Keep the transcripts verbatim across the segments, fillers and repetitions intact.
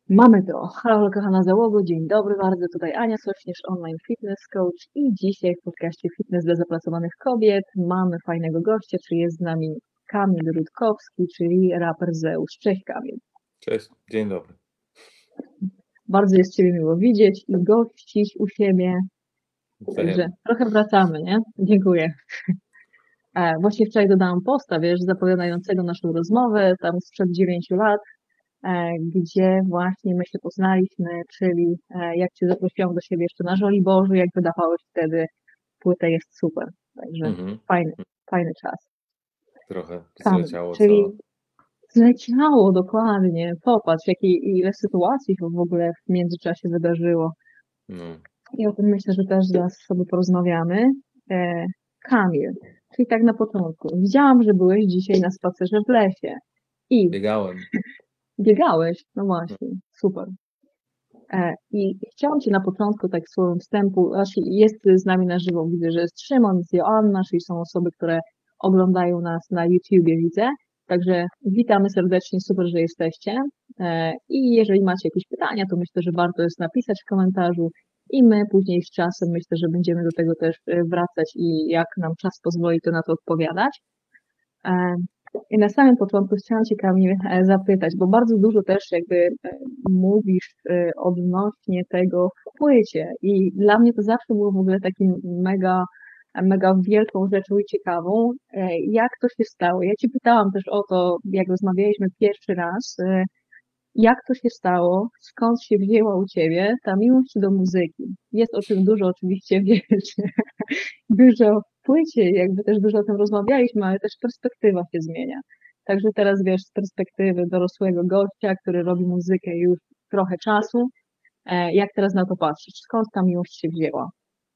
Mamy to. Halo, kochana załogo, dzień dobry bardzo. Tutaj Ania Sośnierz, online fitness coach i dzisiaj w podcaście Fitness dla zapracowanych kobiet mamy fajnego gościa, czyli jest z nami Kamil Rutkowski, czyli raper Zeus. Cześć Kamil. Cześć, dzień dobry. Bardzo jest Ciebie miło widzieć i gościć u siebie. Także Wzajemnie. trochę wracamy, nie? Dziękuję. E, Właśnie wczoraj dodałam posta, wiesz, zapowiadającego naszą rozmowę, tam sprzed dziewięciu lat, e, gdzie właśnie my się poznaliśmy, czyli e, jak Cię zaprosiłam do siebie jeszcze na Żoliborzu, jak wydawałeś wtedy płytę Jest super. Także Mhm. fajny, fajny czas. Trochę Kamil, zleciało, czyli co? zleciało dokładnie. Popatrz, jakie, ile sytuacji się w ogóle w międzyczasie wydarzyło. No. I o tym myślę, że też zaraz sobie porozmawiamy. E, Kamil, czyli tak na początku. Widziałam, że byłeś dzisiaj na spacerze w lesie i Biegałem. biegałeś. No No. właśnie, super. E, I chciałam Cię na początku, tak słowem wstępu, znaczy jest z nami na żywo, widzę, że jest Szymon, jest Joanna, czyli są osoby, które oglądają nas na YouTubie, widzę. Także witamy serdecznie, super, że jesteście. E, I jeżeli macie jakieś pytania, to myślę, że warto jest napisać w komentarzu i my później z czasem myślę, że będziemy do tego też e, wracać i jak nam czas pozwoli, to na to odpowiadać. E, I na samym początku chciałam Cię, Kamil, e, zapytać, bo bardzo dużo też jakby e, mówisz e, odnośnie tego w płycie i dla mnie to zawsze było w ogóle takim mega, mega wielką rzeczą i ciekawą. E, Jak to się stało? Ja Cię pytałam też o to, jak rozmawialiśmy pierwszy raz, e, jak to się stało, skąd się wzięła u Ciebie ta miłość do muzyki? Jest o czym dużo oczywiście wiesz, dużo w płycie, jakby też dużo o tym rozmawialiśmy, ale też perspektywa się zmienia. Także teraz wiesz, z perspektywy dorosłego gościa, który robi muzykę już trochę czasu, e, jak teraz na to patrzysz? Skąd ta miłość się wzięła?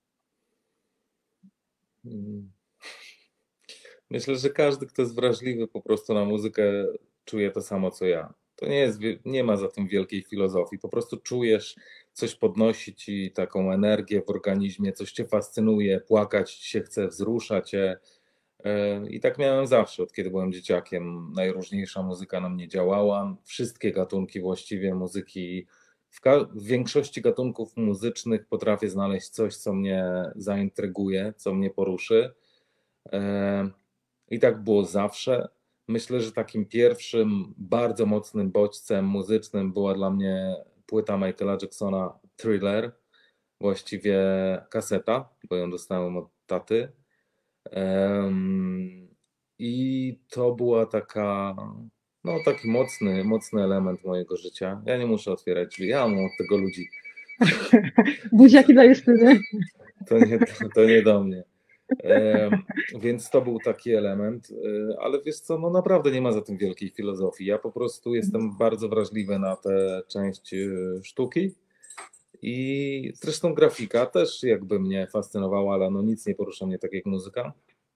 Mm. Myślę, że każdy, kto jest wrażliwy po prostu na muzykę, czuje to samo co ja. To nie jest, wie- nie ma za tym wielkiej filozofii. Po prostu czujesz, coś podnosi ci taką energię w organizmie, coś cię fascynuje, płakać ci się chce, wzrusza cię. E, I tak miałem zawsze, od kiedy byłem dzieciakiem. Najróżniejsza muzyka na mnie działała. Wszystkie gatunki właściwie muzyki, w, ka- w większości gatunków muzycznych potrafię znaleźć coś, co mnie zaintryguje, co mnie poruszy. E, I tak było zawsze. Myślę, że takim pierwszym bardzo mocnym bodźcem muzycznym była dla mnie płyta Michaela Jacksona Thriller, właściwie kaseta, bo ją dostałem od taty. Em, I to była taka, no taki mocny, mocny element mojego życia. Ja nie muszę otwierać drzwi, ja mam od tego ludzi. Buziaki dla Justyny. To nie, to, to nie do mnie. Em, Więc to był taki element, e, ale wiesz co, no naprawdę nie ma za tym wielkiej filozofii. Ja po prostu jestem bardzo wrażliwy na tę część e, sztuki i zresztą grafika też jakby mnie fascynowała, ale no nic nie porusza mnie tak jak muzyka.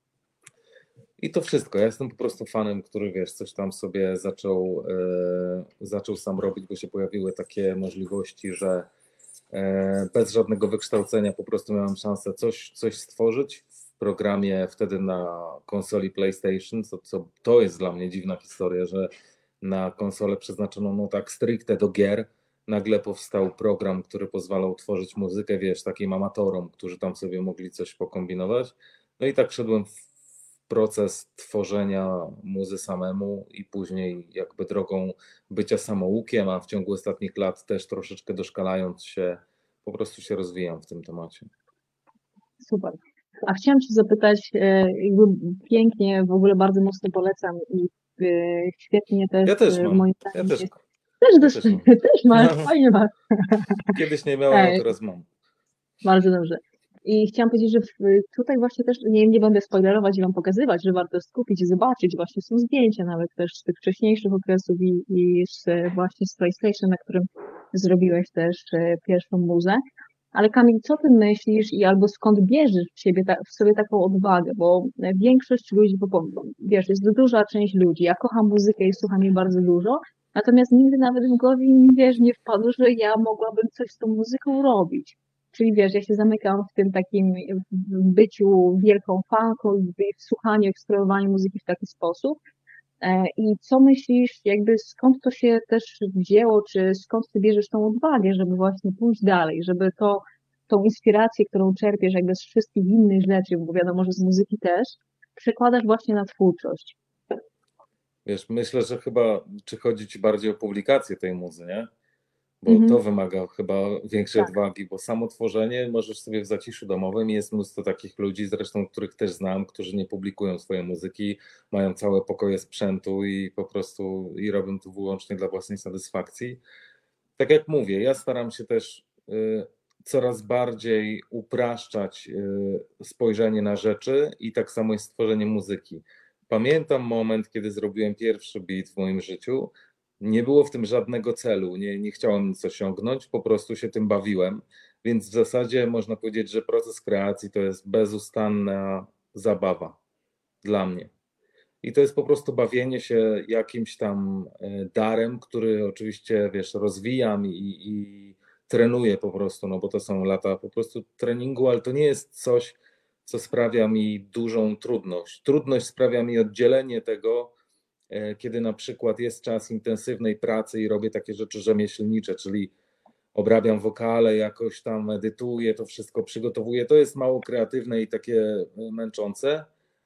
I to wszystko. Ja jestem po prostu fanem, który wiesz, coś tam sobie zaczął, e, zaczął sam robić, bo się pojawiły takie możliwości, że e, bez żadnego wykształcenia po prostu miałem szansę coś, coś stworzyć w programie wtedy na konsoli PlayStation, co, co to jest dla mnie dziwna historia, że na konsolę przeznaczoną no tak stricte do gier nagle powstał program, który pozwalał tworzyć muzykę, wiesz, takim amatorom, którzy tam sobie mogli coś pokombinować. No i tak szedłem w proces tworzenia muzy samemu i później jakby drogą bycia samoukiem, a w ciągu ostatnich lat też troszeczkę doszkalając się, po prostu się rozwijam w tym temacie. Super. A chciałam Cię zapytać, e, jakby pięknie, w ogóle bardzo mocno polecam i e, świetnie też Ja też e, mam, moim ja zdaniem też, jest. Też, ja też, też mam. też masz, No, fajnie masz. kiedyś nie miałem, a E, teraz mam. Bardzo dobrze. I chciałam powiedzieć, że w, tutaj właśnie też nie, nie będę spoilerować i Wam pokazywać, że warto skupić i zobaczyć. Właśnie są zdjęcia nawet też z tych wcześniejszych okresów i, i z, właśnie z PlayStation, na którym zrobiłeś też e, pierwszą muzę. Ale Kamil, co Ty myślisz i albo skąd bierzesz w siebie ta, w sobie taką odwagę? Bo e, większość ludzi, bo, bo wiesz, jest duża część ludzi. Ja kocham muzykę i słucham jej bardzo dużo, natomiast nigdy nawet w głowie mi, wiesz, nie wpadło, że ja mogłabym coś z tą muzyką robić. Czyli wiesz, ja się zamykam w tym takim w byciu wielką fanką i w słuchaniu, eksplorowaniu muzyki w taki sposób. I co myślisz, jakby skąd to się też wzięło, czy skąd ty bierzesz tą odwagę, żeby właśnie pójść dalej, żeby to, tą inspirację, którą czerpiesz jakby z wszystkich innych rzeczy, bo wiadomo, że z muzyki też, przekładasz właśnie na twórczość. Wiesz, myślę, że chyba, czy chodzi ci bardziej o publikację tej muzy, nie? Bo to Mhm, wymaga chyba większej tak. odwagi, bo samo tworzenie możesz sobie w zaciszu domowym. Jest mnóstwo takich ludzi, zresztą których też znam, którzy nie publikują swojej muzyki, mają całe pokoje sprzętu i po prostu i robią to wyłącznie dla własnej satysfakcji. Tak jak mówię, ja staram się też y, coraz bardziej upraszczać y, spojrzenie na rzeczy i tak samo jest stworzenie muzyki. Pamiętam moment, kiedy zrobiłem pierwszy beat w moim życiu. Nie było w tym żadnego celu, nie, nie chciałem nic osiągnąć, po prostu się tym bawiłem. Więc w zasadzie można powiedzieć, że proces kreacji to jest bezustanna zabawa dla mnie. I to jest po prostu bawienie się jakimś tam e, darem, który oczywiście, wiesz, rozwijam i, i trenuję po prostu, no bo to są lata po prostu treningu, ale to nie jest coś, co sprawia mi dużą trudność. Trudność sprawia mi oddzielenie tego, e, kiedy na przykład jest czas intensywnej pracy i robię takie rzeczy rzemieślnicze, czyli obrabiam wokale, jakoś tam edytuję, to wszystko przygotowuję. To jest mało kreatywne i takie e, męczące,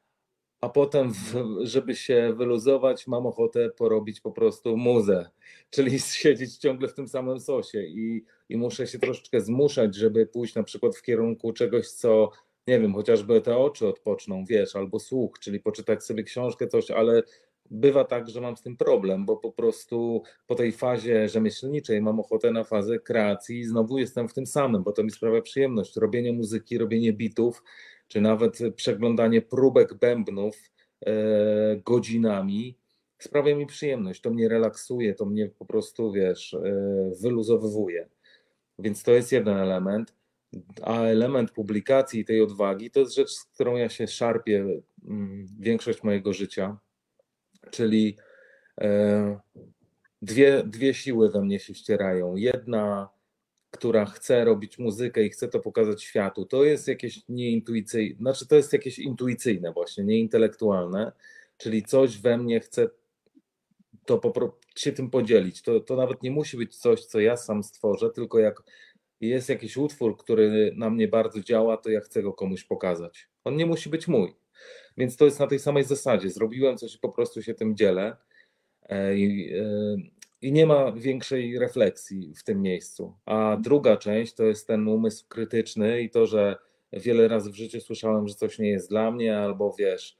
a potem, żeby się wyluzować, mam ochotę porobić po prostu muzę, czyli siedzieć ciągle w tym samym sosie i, i muszę się troszeczkę zmuszać, żeby pójść na przykład w kierunku czegoś, co, nie wiem, chociażby te oczy odpoczną, wiesz, albo słuch, czyli poczytać sobie książkę, coś, ale bywa tak, że mam z tym problem, bo po prostu po tej fazie rzemieślniczej mam ochotę na fazę kreacji i znowu jestem w tym samym, bo to mi sprawia przyjemność. Robienie muzyki, robienie bitów, czy nawet przeglądanie próbek bębnów e, godzinami sprawia mi przyjemność. To mnie relaksuje, to mnie po prostu, wiesz, e, wyluzowywuje. Więc to jest jeden element. A element publikacji i tej odwagi to jest rzecz, z którą ja się szarpię mm, większość mojego życia, czyli e, dwie, dwie siły we mnie się ścierają. Jedna, która chce robić muzykę i chce to pokazać światu, to jest jakieś nieintuicyjne, znaczy to jest jakieś intuicyjne właśnie, nieintelektualne, czyli coś we mnie chce to po prostu się tym podzielić. To, to nawet nie musi być coś, co ja sam stworzę, tylko jak jest jakiś utwór, który na mnie bardzo działa, to ja chcę go komuś pokazać. On nie musi być mój. Więc to jest na tej samej zasadzie. Zrobiłem coś i po prostu się tym dzielę. E, I, e, I nie ma większej refleksji w tym miejscu. A druga część to jest ten umysł krytyczny i to, że wiele razy w życiu słyszałem, że coś nie jest dla mnie, albo wiesz,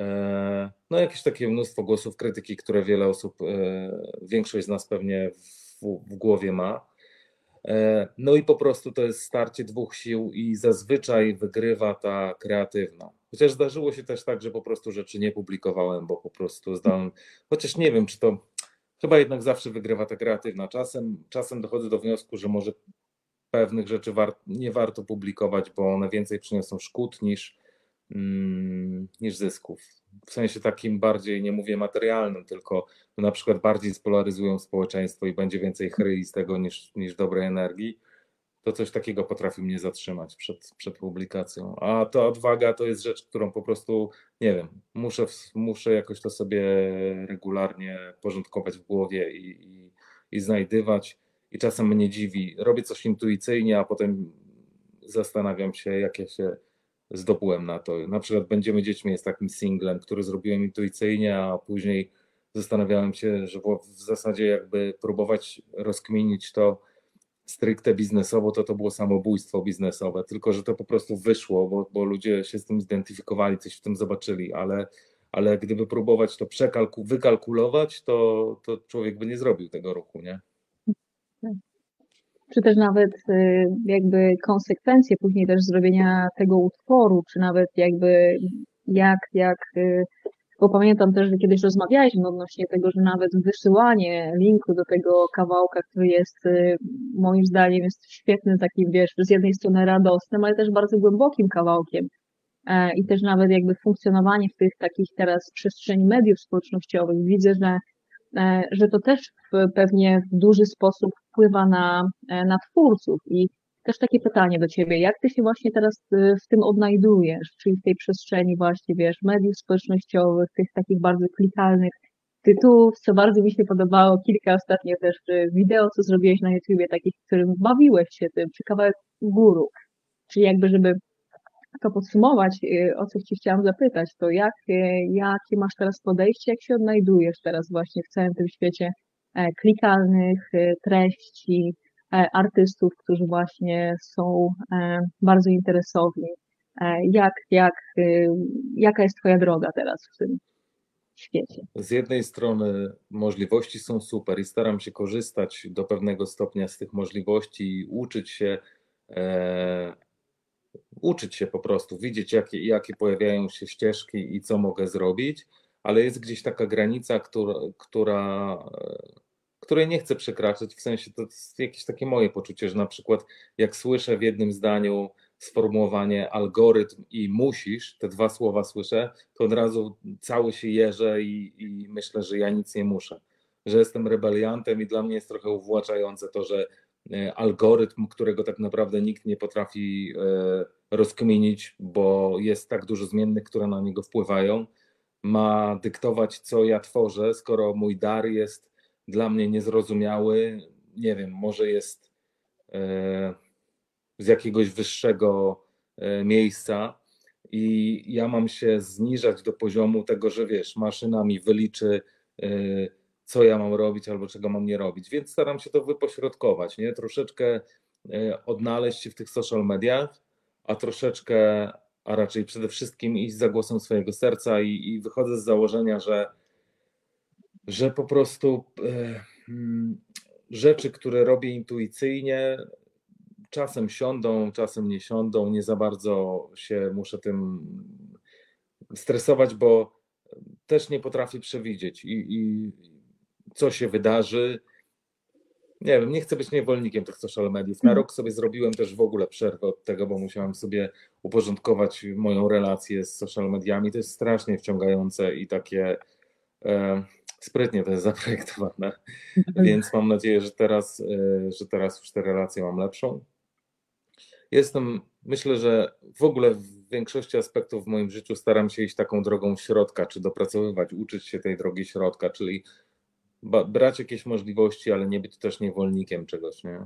e, no jakieś takie mnóstwo głosów krytyki, które wiele osób, e, większość z nas pewnie w, w głowie ma. E, No i po prostu to jest starcie dwóch sił i zazwyczaj wygrywa ta kreatywna. Chociaż zdarzyło się też tak, że po prostu rzeczy nie publikowałem, bo po prostu zdałem, chociaż nie wiem, czy to chyba jednak zawsze wygrywa ta kreatywna. Czasem, czasem dochodzę do wniosku, że może pewnych rzeczy war nie warto publikować, bo one więcej przyniosą szkód niż, mm, niż zysków. W sensie takim bardziej, nie mówię materialnym, tylko na przykład bardziej spolaryzują społeczeństwo i będzie więcej chryi z tego niż, niż dobrej energii. To coś takiego potrafi mnie zatrzymać przed, przed publikacją. A ta odwaga to jest rzecz, którą po prostu, nie wiem, muszę, muszę jakoś to sobie regularnie porządkować w głowie i, i, i znajdywać. I czasem mnie dziwi. Robię coś intuicyjnie, a potem zastanawiam się, jak ja się zdobyłem na to. Na przykład Będziemy dziećmi jest takim singlem, który zrobiłem intuicyjnie, a później zastanawiałem się, że w zasadzie jakby próbować rozkminić to stricte biznesowo, to to było samobójstwo biznesowe, tylko że to po prostu wyszło, bo, bo ludzie się z tym zidentyfikowali, coś w tym zobaczyli, ale, ale gdyby próbować to przekalku, wykalkulować, to, to człowiek by nie zrobił tego ruchu, nie? Czy też nawet y, jakby konsekwencje później też zrobienia tego utworu, czy nawet jakby jak, jak, y, bo pamiętam też, że kiedyś rozmawialiśmy odnośnie tego, że nawet wysyłanie linku do tego kawałka, który jest y, moim zdaniem jest świetnym takim, wiesz, z jednej strony radosnym, ale też bardzo głębokim kawałkiem. E, I też nawet jakby funkcjonowanie w tych takich teraz przestrzeni mediów społecznościowych. Widzę, że e, że to też w, pewnie w duży sposób wpływa na, e, na twórców. I też takie pytanie do ciebie, jak ty się właśnie teraz e, w tym odnajdujesz, czyli w tej przestrzeni właśnie, wiesz, mediów społecznościowych, tych takich bardzo klikalnych. tytułów, co bardzo mi się podobało. Kilka ostatnio też y, wideo, co zrobiłeś na YouTubie, takich, w którym bawiłeś się tym, przy kawałek góru. Czyli jakby, żeby to podsumować, y, o co Ci chciałam zapytać, to jak, y, jakie masz teraz podejście, jak się odnajdujesz teraz właśnie w całym tym świecie e, klikalnych e, treści, e, artystów, którzy właśnie są e, bardzo interesowni. E, Jak, jak, y, jaka jest Twoja droga teraz w tym świecie? Z jednej strony możliwości są super i staram się korzystać do pewnego stopnia z tych możliwości i uczyć się, e, uczyć się po prostu, widzieć jakie, jakie pojawiają się ścieżki i co mogę zrobić, ale jest gdzieś taka granica, która, która, e, której nie chcę przekraczać, w sensie to jest jakieś takie moje poczucie, że na przykład jak słyszę w jednym zdaniu sformułowanie algorytm i musisz, te dwa słowa słyszę, to od razu cały się jeżę i, i myślę, że ja nic nie muszę, że jestem rebeliantem i dla mnie jest trochę uwłaczające to, że e, algorytm, którego tak naprawdę nikt nie potrafi e, rozkminić, bo jest tak dużo zmiennych, które na niego wpływają, ma dyktować, co ja tworzę, skoro mój dar jest dla mnie niezrozumiały, nie wiem, może jest e, z jakiegoś wyższego e, miejsca i ja mam się zniżać do poziomu tego, że wiesz, maszyna mi wyliczy, e, co ja mam robić albo czego mam nie robić, więc staram się to wypośrodkować, nie? Troszeczkę e, odnaleźć się w tych social mediach, a troszeczkę, a raczej przede wszystkim iść za głosem swojego serca i, i wychodzę z założenia, że że po prostu e, mm, rzeczy, które robię intuicyjnie, czasem siądą, czasem nie siądą, nie za bardzo się muszę tym stresować, bo też nie potrafię przewidzieć i, i co się wydarzy. Nie wiem, nie chcę być niewolnikiem tych social mediów. Na rok sobie zrobiłem też w ogóle przerwę od tego, bo musiałem sobie uporządkować moją relację z social mediami. To jest strasznie wciągające i takie e, sprytnie to jest zaprojektowane, więc mam nadzieję, że teraz, e, że teraz już te relacje mam lepszą. Jestem, myślę, że w ogóle w większości aspektów w moim życiu staram się iść taką drogą środka, czy dopracowywać, uczyć się tej drogi środka, czyli ba- brać jakieś możliwości, ale nie być też niewolnikiem czegoś, nie?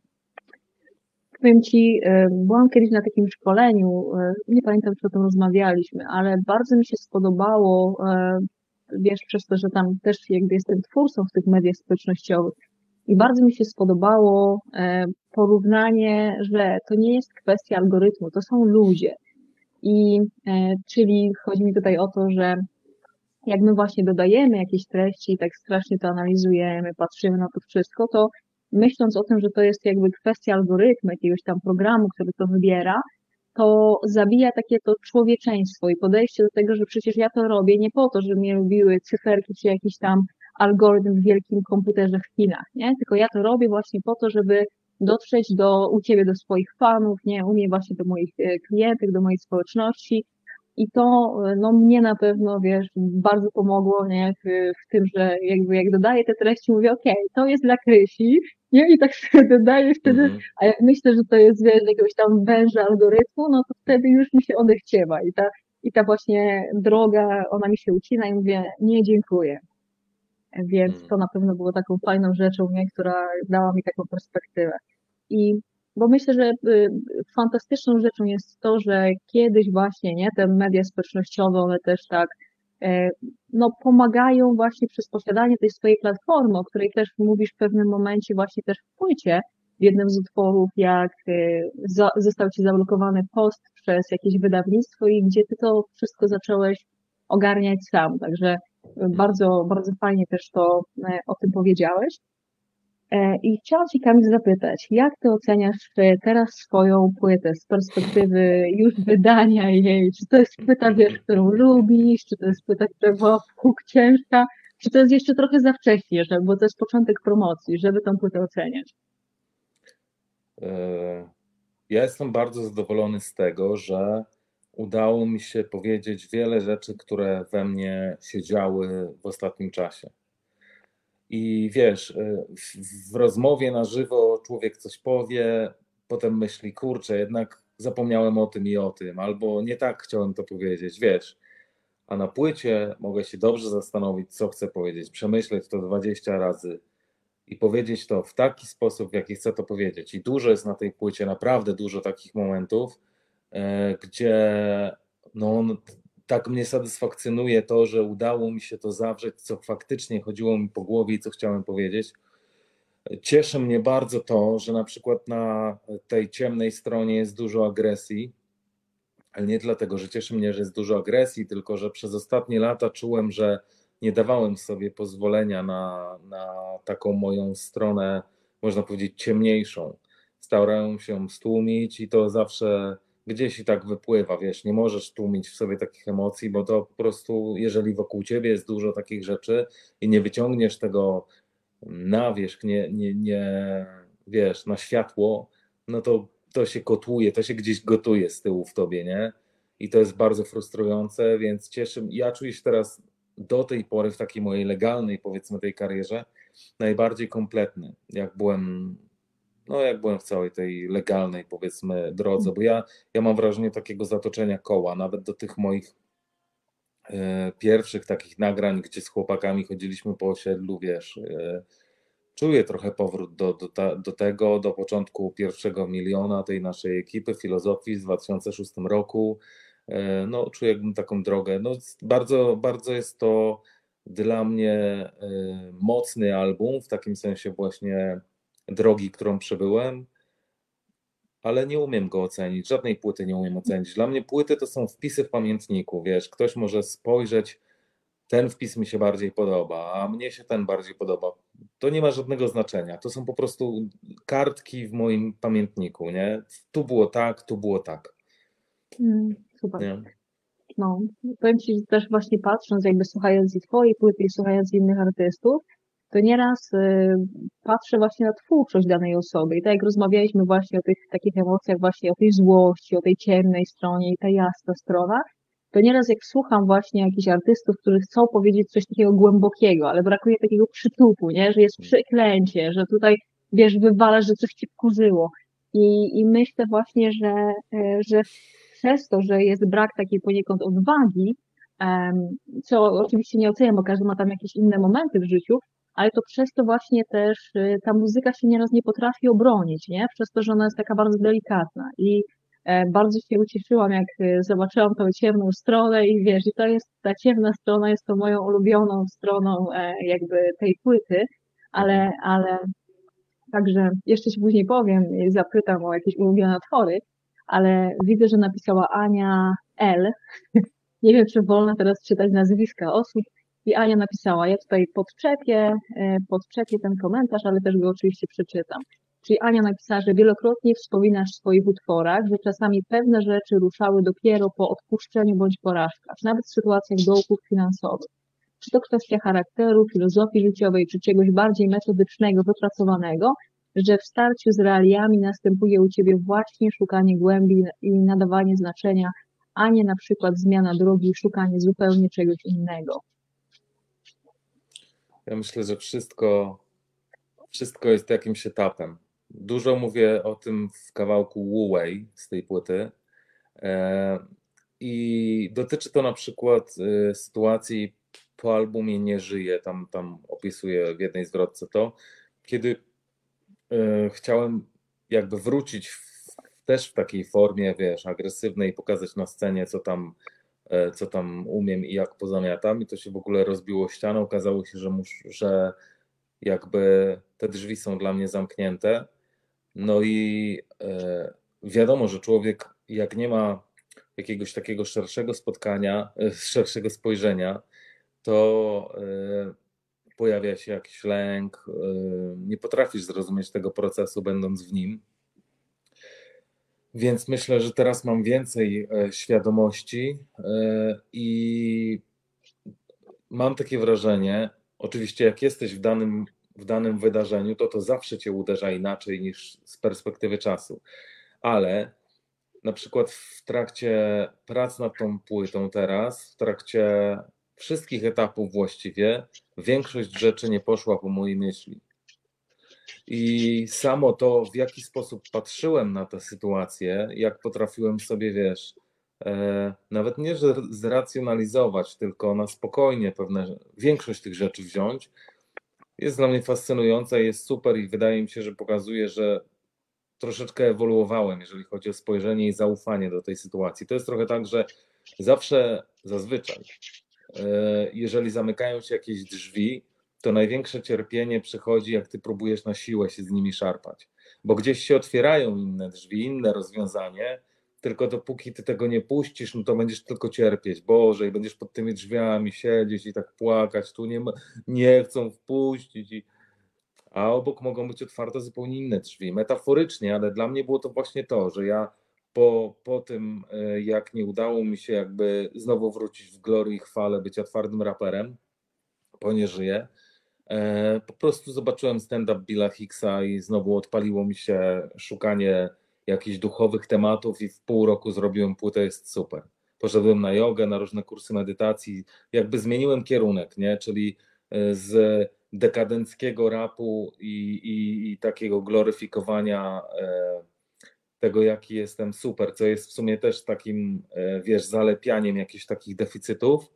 Powiem Ci, e, byłam kiedyś na takim szkoleniu, e, nie pamiętam, czy o tym rozmawialiśmy, ale bardzo mi się spodobało, e, wiesz, przez to, że tam też jakby jestem twórcą w tych mediach społecznościowych i bardzo mi się spodobało e, porównanie, że to nie jest kwestia algorytmu, to są ludzie. I e, czyli chodzi mi tutaj o to, że jak my właśnie dodajemy jakieś treści, tak strasznie to analizujemy, patrzymy na to wszystko, to myśląc o tym, że to jest jakby kwestia algorytmu, jakiegoś tam programu, który to wybiera, to zabija takie to człowieczeństwo i podejście do tego, że przecież ja to robię nie po to, żeby mnie lubiły cyferki czy jakiś tam algorytm w wielkim komputerze w Chinach, nie? Tylko ja to robię właśnie po to, żeby dotrzeć do, u Ciebie do swoich fanów, nie? U mnie właśnie do moich e, klientów, do mojej społeczności i to no, mnie na pewno, wiesz, bardzo pomogło, nie, w, w tym, że jakby jak dodaję te treści, mówię, okej, okay, to jest dla Krysi, nie, i tak sobie dodaję wtedy, Mhm. a jak myślę, że to jest, wiesz, jakiegoś tam węża algorytmu, no to wtedy już mi się odechciewa i ta, i ta właśnie droga, ona mi się ucina i mówię, nie, dziękuję. Więc Mhm. to na pewno było taką fajną rzeczą, nie, która dała mi taką perspektywę. I bo myślę, że y, fantastyczną rzeczą jest to, że kiedyś właśnie, nie, te media społecznościowe, one też tak, e, no, pomagają właśnie przez posiadanie tej swojej platformy, o której też mówisz w pewnym momencie właśnie też w płycie, w jednym z utworów, jak e, za, został ci zablokowany post przez jakieś wydawnictwo i gdzie ty to wszystko zacząłeś ogarniać sam. Także Mhm. bardzo, bardzo fajnie też to e, o tym powiedziałeś. E, I chciałam Cię, Kamil, zapytać, jak Ty oceniasz e, teraz swoją płytę z perspektywy już wydania jej? Czy to jest płyta, wiesz, którą lubisz? Czy to jest płyta, która była w huk ciężka? Czy to jest jeszcze trochę za wcześnie, żeby, bo to jest początek promocji, żeby tą płytę oceniać? E, Ja jestem bardzo zadowolony z tego, że udało mi się powiedzieć wiele rzeczy, które we mnie siedziały w ostatnim czasie. I wiesz, y, w, w rozmowie na żywo człowiek coś powie, potem myśli, kurczę, jednak zapomniałem o tym i o tym, albo nie tak chciałem to powiedzieć, wiesz. A na płycie mogę się dobrze zastanowić, co chcę powiedzieć, przemyśleć to dwadzieścia razy i powiedzieć to w taki sposób, w jaki chcę to powiedzieć. I dużo jest na tej płycie, naprawdę dużo takich momentów, e, gdzie no, on, tak mnie satysfakcjonuje to, że udało mi się to zawrzeć, co faktycznie chodziło mi po głowie i co chciałem powiedzieć. Cieszy mnie bardzo to, że na przykład na tej ciemnej stronie jest dużo agresji, ale nie dlatego, że cieszy mnie, że jest dużo agresji, tylko że przez ostatnie lata czułem, że nie dawałem sobie pozwolenia na, na taką moją stronę, można powiedzieć, ciemniejszą. Starałem się stłumić i to zawsze gdzieś i tak wypływa, wiesz, nie możesz tłumić w sobie takich emocji, bo to po prostu, jeżeli wokół ciebie jest dużo takich rzeczy i nie wyciągniesz tego na wierzch, nie, nie, nie wiesz, na światło, no to to się kotłuje, to się gdzieś gotuje z tyłu w tobie, nie? I to jest bardzo frustrujące, więc cieszę mnie. Ja czuję się teraz do tej pory w takiej mojej legalnej, powiedzmy, tej karierze najbardziej kompletny, jak byłem, no jak byłem w całej tej legalnej, powiedzmy, drodze, bo ja, ja mam wrażenie takiego zatoczenia koła, nawet do tych moich e, pierwszych takich nagrań, gdzie z chłopakami chodziliśmy po osiedlu, wiesz, e, czuję trochę powrót do, do, ta- do tego, do początku pierwszego miliona tej naszej ekipy filozofii w dwa tysiące szóstym roku. E, No, czuję jakbym taką drogę. No, bardzo, bardzo jest to dla mnie e, mocny album, w takim sensie właśnie drogi, którą przebyłem, ale nie umiem go ocenić. Żadnej płyty nie umiem ocenić. Dla mnie płyty to są wpisy w pamiętniku, wiesz, ktoś może spojrzeć, ten wpis mi się bardziej podoba, a mnie się ten bardziej podoba. To nie ma żadnego znaczenia. To są po prostu kartki w moim pamiętniku, nie? Tu było tak, tu było tak. Mm, super. Nie? No, powiem Ci, że też właśnie patrząc, jakby słuchając i Twojej płyty i słuchając innych artystów, to nieraz y, patrzę właśnie na twórczość danej osoby. I tak jak rozmawialiśmy właśnie o tych takich emocjach, właśnie o tej złości, o tej ciemnej stronie i ta jasna strona, to nieraz jak słucham właśnie jakichś artystów, którzy chcą powiedzieć coś takiego głębokiego, ale brakuje takiego przytupu, nie? Że jest przeklęcie, że tutaj, wiesz, wywalasz, że coś Ci wkurzyło. I, i myślę właśnie, że, e, że przez to, że jest brak takiej poniekąd odwagi, em, co oczywiście nie oceniam, bo każdy ma tam jakieś inne momenty w życiu, ale to przez to właśnie też y, ta muzyka się nieraz nie potrafi obronić, nie? Przez to, że ona jest taka bardzo delikatna i e, bardzo się ucieszyłam, jak y, zobaczyłam tą ciemną stronę i wiesz, i to jest, ta ciemna strona jest to moją ulubioną stroną e, jakby tej płyty, Mhm. ale, ale także jeszcze Ci później powiem i zapytam o jakieś ulubione utwory, ale widzę, że napisała Ania L. Nie wiem, czy wolno teraz czytać nazwiska osób. I Ania napisała, ja tutaj podczepię, e, podczepię ten komentarz, ale też go oczywiście przeczytam. Czyli Ania napisała, że wielokrotnie wspominasz w swoich utworach, że czasami pewne rzeczy ruszały dopiero po odpuszczeniu bądź porażkach, nawet w sytuacjach dołków finansowych. Czy to kwestia charakteru, filozofii życiowej, czy czegoś bardziej metodycznego, wypracowanego, że w starciu z realiami następuje u Ciebie właśnie szukanie głębi i nadawanie znaczenia, a nie na przykład zmiana drogi i szukanie zupełnie czegoś innego. Ja myślę, że wszystko, wszystko jest jakimś etapem. Dużo mówię o tym w kawałku Wu Wei z tej płyty. E, I dotyczy to na przykład e, sytuacji po albumie Nie żyję, tam, tam opisuję w jednej zwrotce to, kiedy e, chciałem jakby wrócić w, też w takiej formie, wiesz, agresywnej, pokazać na scenie, co tam, e, co tam umiem i jak pozamiatam, i to się w ogóle rozbiło ścianą. Okazało się, że, mus, że jakby te drzwi są dla mnie zamknięte. No i e, wiadomo, że człowiek, jak nie ma jakiegoś takiego szerszego spotkania, e, szerszego spojrzenia, to e, pojawia się jakiś lęk, e, nie potrafisz zrozumieć tego procesu, będąc w nim. Więc myślę, że teraz mam więcej e, świadomości e, i mam takie wrażenie, oczywiście jak jesteś w danym, w danym wydarzeniu, to to zawsze cię uderza inaczej niż z perspektywy czasu. Ale na przykład w trakcie prac nad tą płytą teraz, w trakcie wszystkich etapów właściwie, większość rzeczy nie poszła po mojej myśli. I samo to, w jaki sposób patrzyłem na tę sytuację, jak potrafiłem sobie, wiesz, e, nawet nie, że zracjonalizować, tylko na spokojnie pewne, większość tych rzeczy wziąć, jest dla mnie fascynująca, jest super i wydaje mi się, że pokazuje, że troszeczkę ewoluowałem, jeżeli chodzi o spojrzenie i zaufanie do tej sytuacji. To jest trochę tak, że zawsze, zazwyczaj, e, jeżeli zamykają się jakieś drzwi, to największe cierpienie przychodzi, jak ty próbujesz na siłę się z nimi szarpać. Bo gdzieś się otwierają inne drzwi, inne rozwiązanie, tylko dopóki ty tego nie puścisz, no to będziesz tylko cierpieć. Boże, i będziesz pod tymi drzwiami siedzieć i tak płakać, tu nie, ma, nie chcą wpuścić. I a obok mogą być otwarte zupełnie inne drzwi. Metaforycznie, ale dla mnie było to właśnie to, że ja po, po tym, e, jak nie udało mi się jakby znowu wrócić w glorii i chwale bycia twardym raperem, bo nie żyję, e, po prostu zobaczyłem stand-up Billa Hicksa i znowu odpaliło mi się szukanie jakichś duchowych tematów i w pół roku zrobiłem płytę, jest super. Poszedłem na jogę, na różne kursy medytacji, jakby zmieniłem kierunek, nie? Czyli e, z dekadenckiego rapu i, i, i takiego gloryfikowania e, tego, jaki jestem super, co jest w sumie też takim, e, wiesz, zalepianiem jakichś takich deficytów.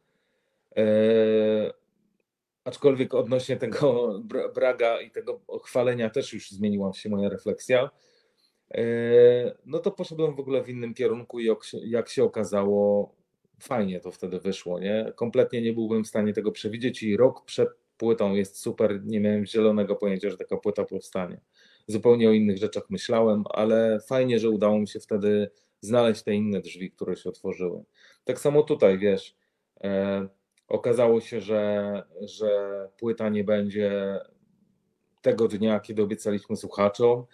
E, aczkolwiek odnośnie tego braga i tego chwalenia też już zmieniła się moja refleksja. E, no to poszedłem w ogóle w innym kierunku i jak się okazało, fajnie to wtedy wyszło, nie? Kompletnie nie byłbym w stanie tego przewidzieć i rok przed płytą jest super, nie miałem zielonego pojęcia, że taka płyta powstanie. Zupełnie o innych rzeczach myślałem, ale fajnie, że udało mi się wtedy znaleźć te inne drzwi, które się otworzyły. Tak samo tutaj, wiesz, e, okazało się, że, że płyta nie będzie tego dnia, kiedy obiecaliśmy słuchaczom.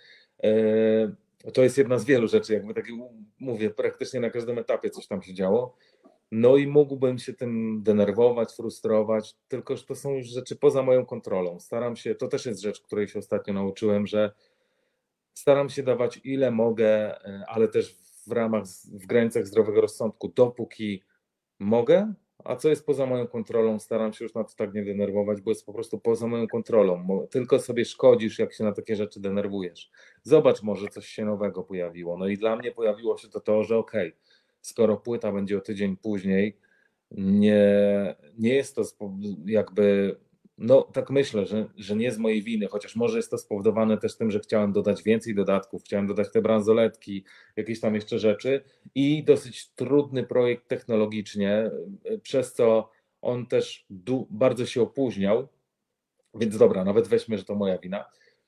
E, to jest jedna z wielu rzeczy, jakby tak mówię, praktycznie na każdym etapie coś tam się działo. No i mógłbym się tym denerwować, frustrować, tylko że to są już rzeczy poza moją kontrolą. Staram się, to też jest rzecz, której się ostatnio nauczyłem, że staram się dawać ile mogę, ale też w ramach, w granicach zdrowego rozsądku, dopóki mogę, a co jest poza moją kontrolą, staram się już na to tak nie denerwować, bo jest po prostu poza moją kontrolą. Tylko sobie szkodzisz, jak się na takie rzeczy denerwujesz. Zobacz, może coś się nowego pojawiło. No i dla mnie pojawiło się to to, że okej, okay, skoro płyta będzie o tydzień później, nie, nie jest to jakby, no tak myślę, że, że nie z mojej winy, chociaż może jest to spowodowane też tym, że chciałem dodać więcej dodatków, chciałem dodać te bransoletki, jakieś tam jeszcze rzeczy i dosyć trudny projekt technologicznie, przez co on też bardzo się opóźniał, więc dobra, nawet weźmy, że to moja wina,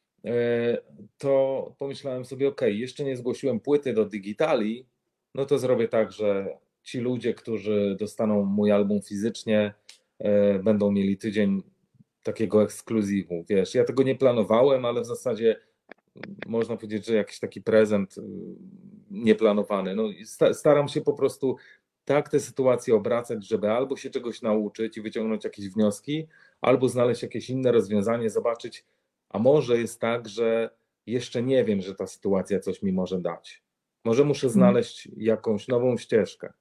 to pomyślałem sobie, ok, jeszcze nie zgłosiłem płyty do Digitali, no to zrobię tak, że ci ludzie, którzy dostaną mój album fizycznie, będą mieli tydzień takiego ekskluzywu, wiesz, ja tego nie planowałem, ale w zasadzie można powiedzieć, że jakiś taki prezent nieplanowany. No, staram się po prostu tak tę sytuację obracać, żeby albo się czegoś nauczyć i wyciągnąć jakieś wnioski, albo znaleźć jakieś inne rozwiązanie, zobaczyć, a może jest tak, że jeszcze nie wiem, że ta sytuacja coś mi może dać. Może muszę znaleźć jakąś nową ścieżkę.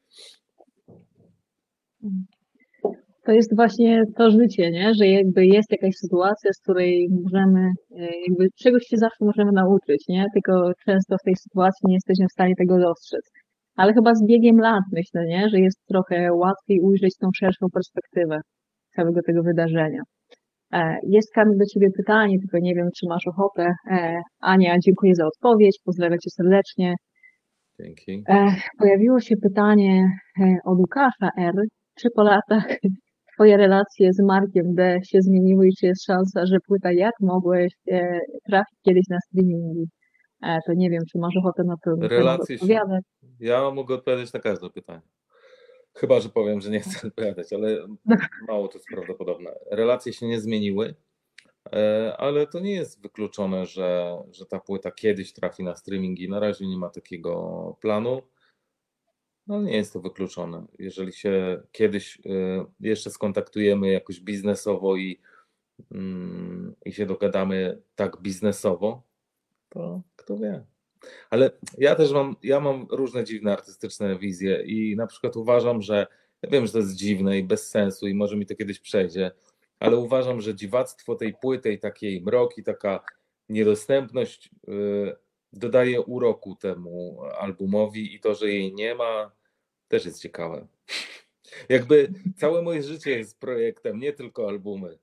To jest właśnie to życie, nie? Że jakby jest jakaś sytuacja, z której możemy, jakby czegoś się zawsze możemy nauczyć, nie? Tylko często w tej sytuacji nie jesteśmy w stanie tego dostrzec. Ale chyba z biegiem lat myślę, nie? Że jest trochę łatwiej ujrzeć tą szerszą perspektywę całego tego wydarzenia. Jest, Kamil, do Ciebie pytanie, tylko nie wiem, czy masz ochotę. Ania, dziękuję za odpowiedź, pozdrawiam Cię serdecznie. Dzięki. Pojawiło się pytanie od Łukasza R. Czy po latach Twoje relacje z Markiem D się zmieniły i czy jest szansa, że płyta Jak mogłeś trafić kiedyś na streamingi? To nie wiem, czy masz ochotę na to Relacje odpowiadać. Się... Ja mogę odpowiadać na każde pytanie. Chyba że powiem, że nie chcę odpowiadać, ale mało to jest prawdopodobne. Relacje się nie zmieniły, ale to nie jest wykluczone, że, że ta płyta kiedyś trafi na streamingi. Na razie nie ma takiego planu. No nie jest to wykluczone. Jeżeli się kiedyś jeszcze skontaktujemy jakoś biznesowo i, i się dogadamy tak biznesowo, to kto wie. Ale ja też mam, ja mam różne dziwne artystyczne wizje i na przykład uważam, że ja wiem, że to jest dziwne i bez sensu i może mi to kiedyś przejdzie, ale uważam, że dziwactwo tej płyty i takiej mrok i taka niedostępność yy, dodaje uroku temu albumowi i to, że jej nie ma, Też jest ciekawe. Jakby całe moje życie jest projektem, nie tylko albumy.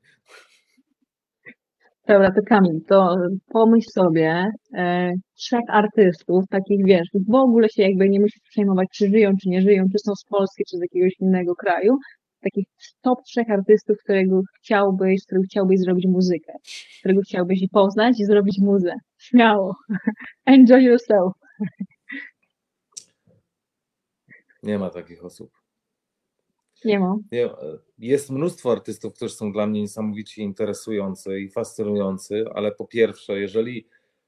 Dobra, to Kamil, to pomyśl sobie e, trzech artystów, takich wiesz, w ogóle się jakby nie musisz przejmować, czy żyją, czy nie żyją, czy są z Polski, czy z jakiegoś innego kraju. Takich top trzech artystów, którego chciałbyś, z których chciałbyś zrobić muzykę, którego chciałbyś i poznać i zrobić muzę. Śmiało. Enjoy yourself. Nie ma takich osób. Nie ma. Nie, jest mnóstwo artystów, którzy są dla mnie niesamowicie interesujący i fascynujący, ale po pierwsze, jeżeli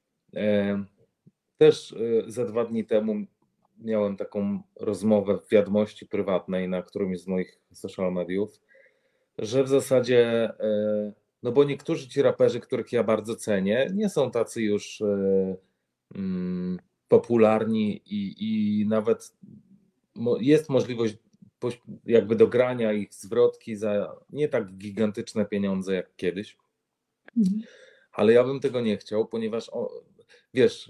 e, też e, ze dwa dni temu miałem taką rozmowę w wiadomości prywatnej na którymś z moich social mediów, że w zasadzie, e, no bo niektórzy ci raperzy, których ja bardzo cenię, nie są tacy już e, mm, popularni i, i nawet mo, jest możliwość poś- jakby dogrania ich zwrotki za nie tak gigantyczne pieniądze jak kiedyś, Mhm. ale ja bym tego nie chciał, ponieważ o, wiesz,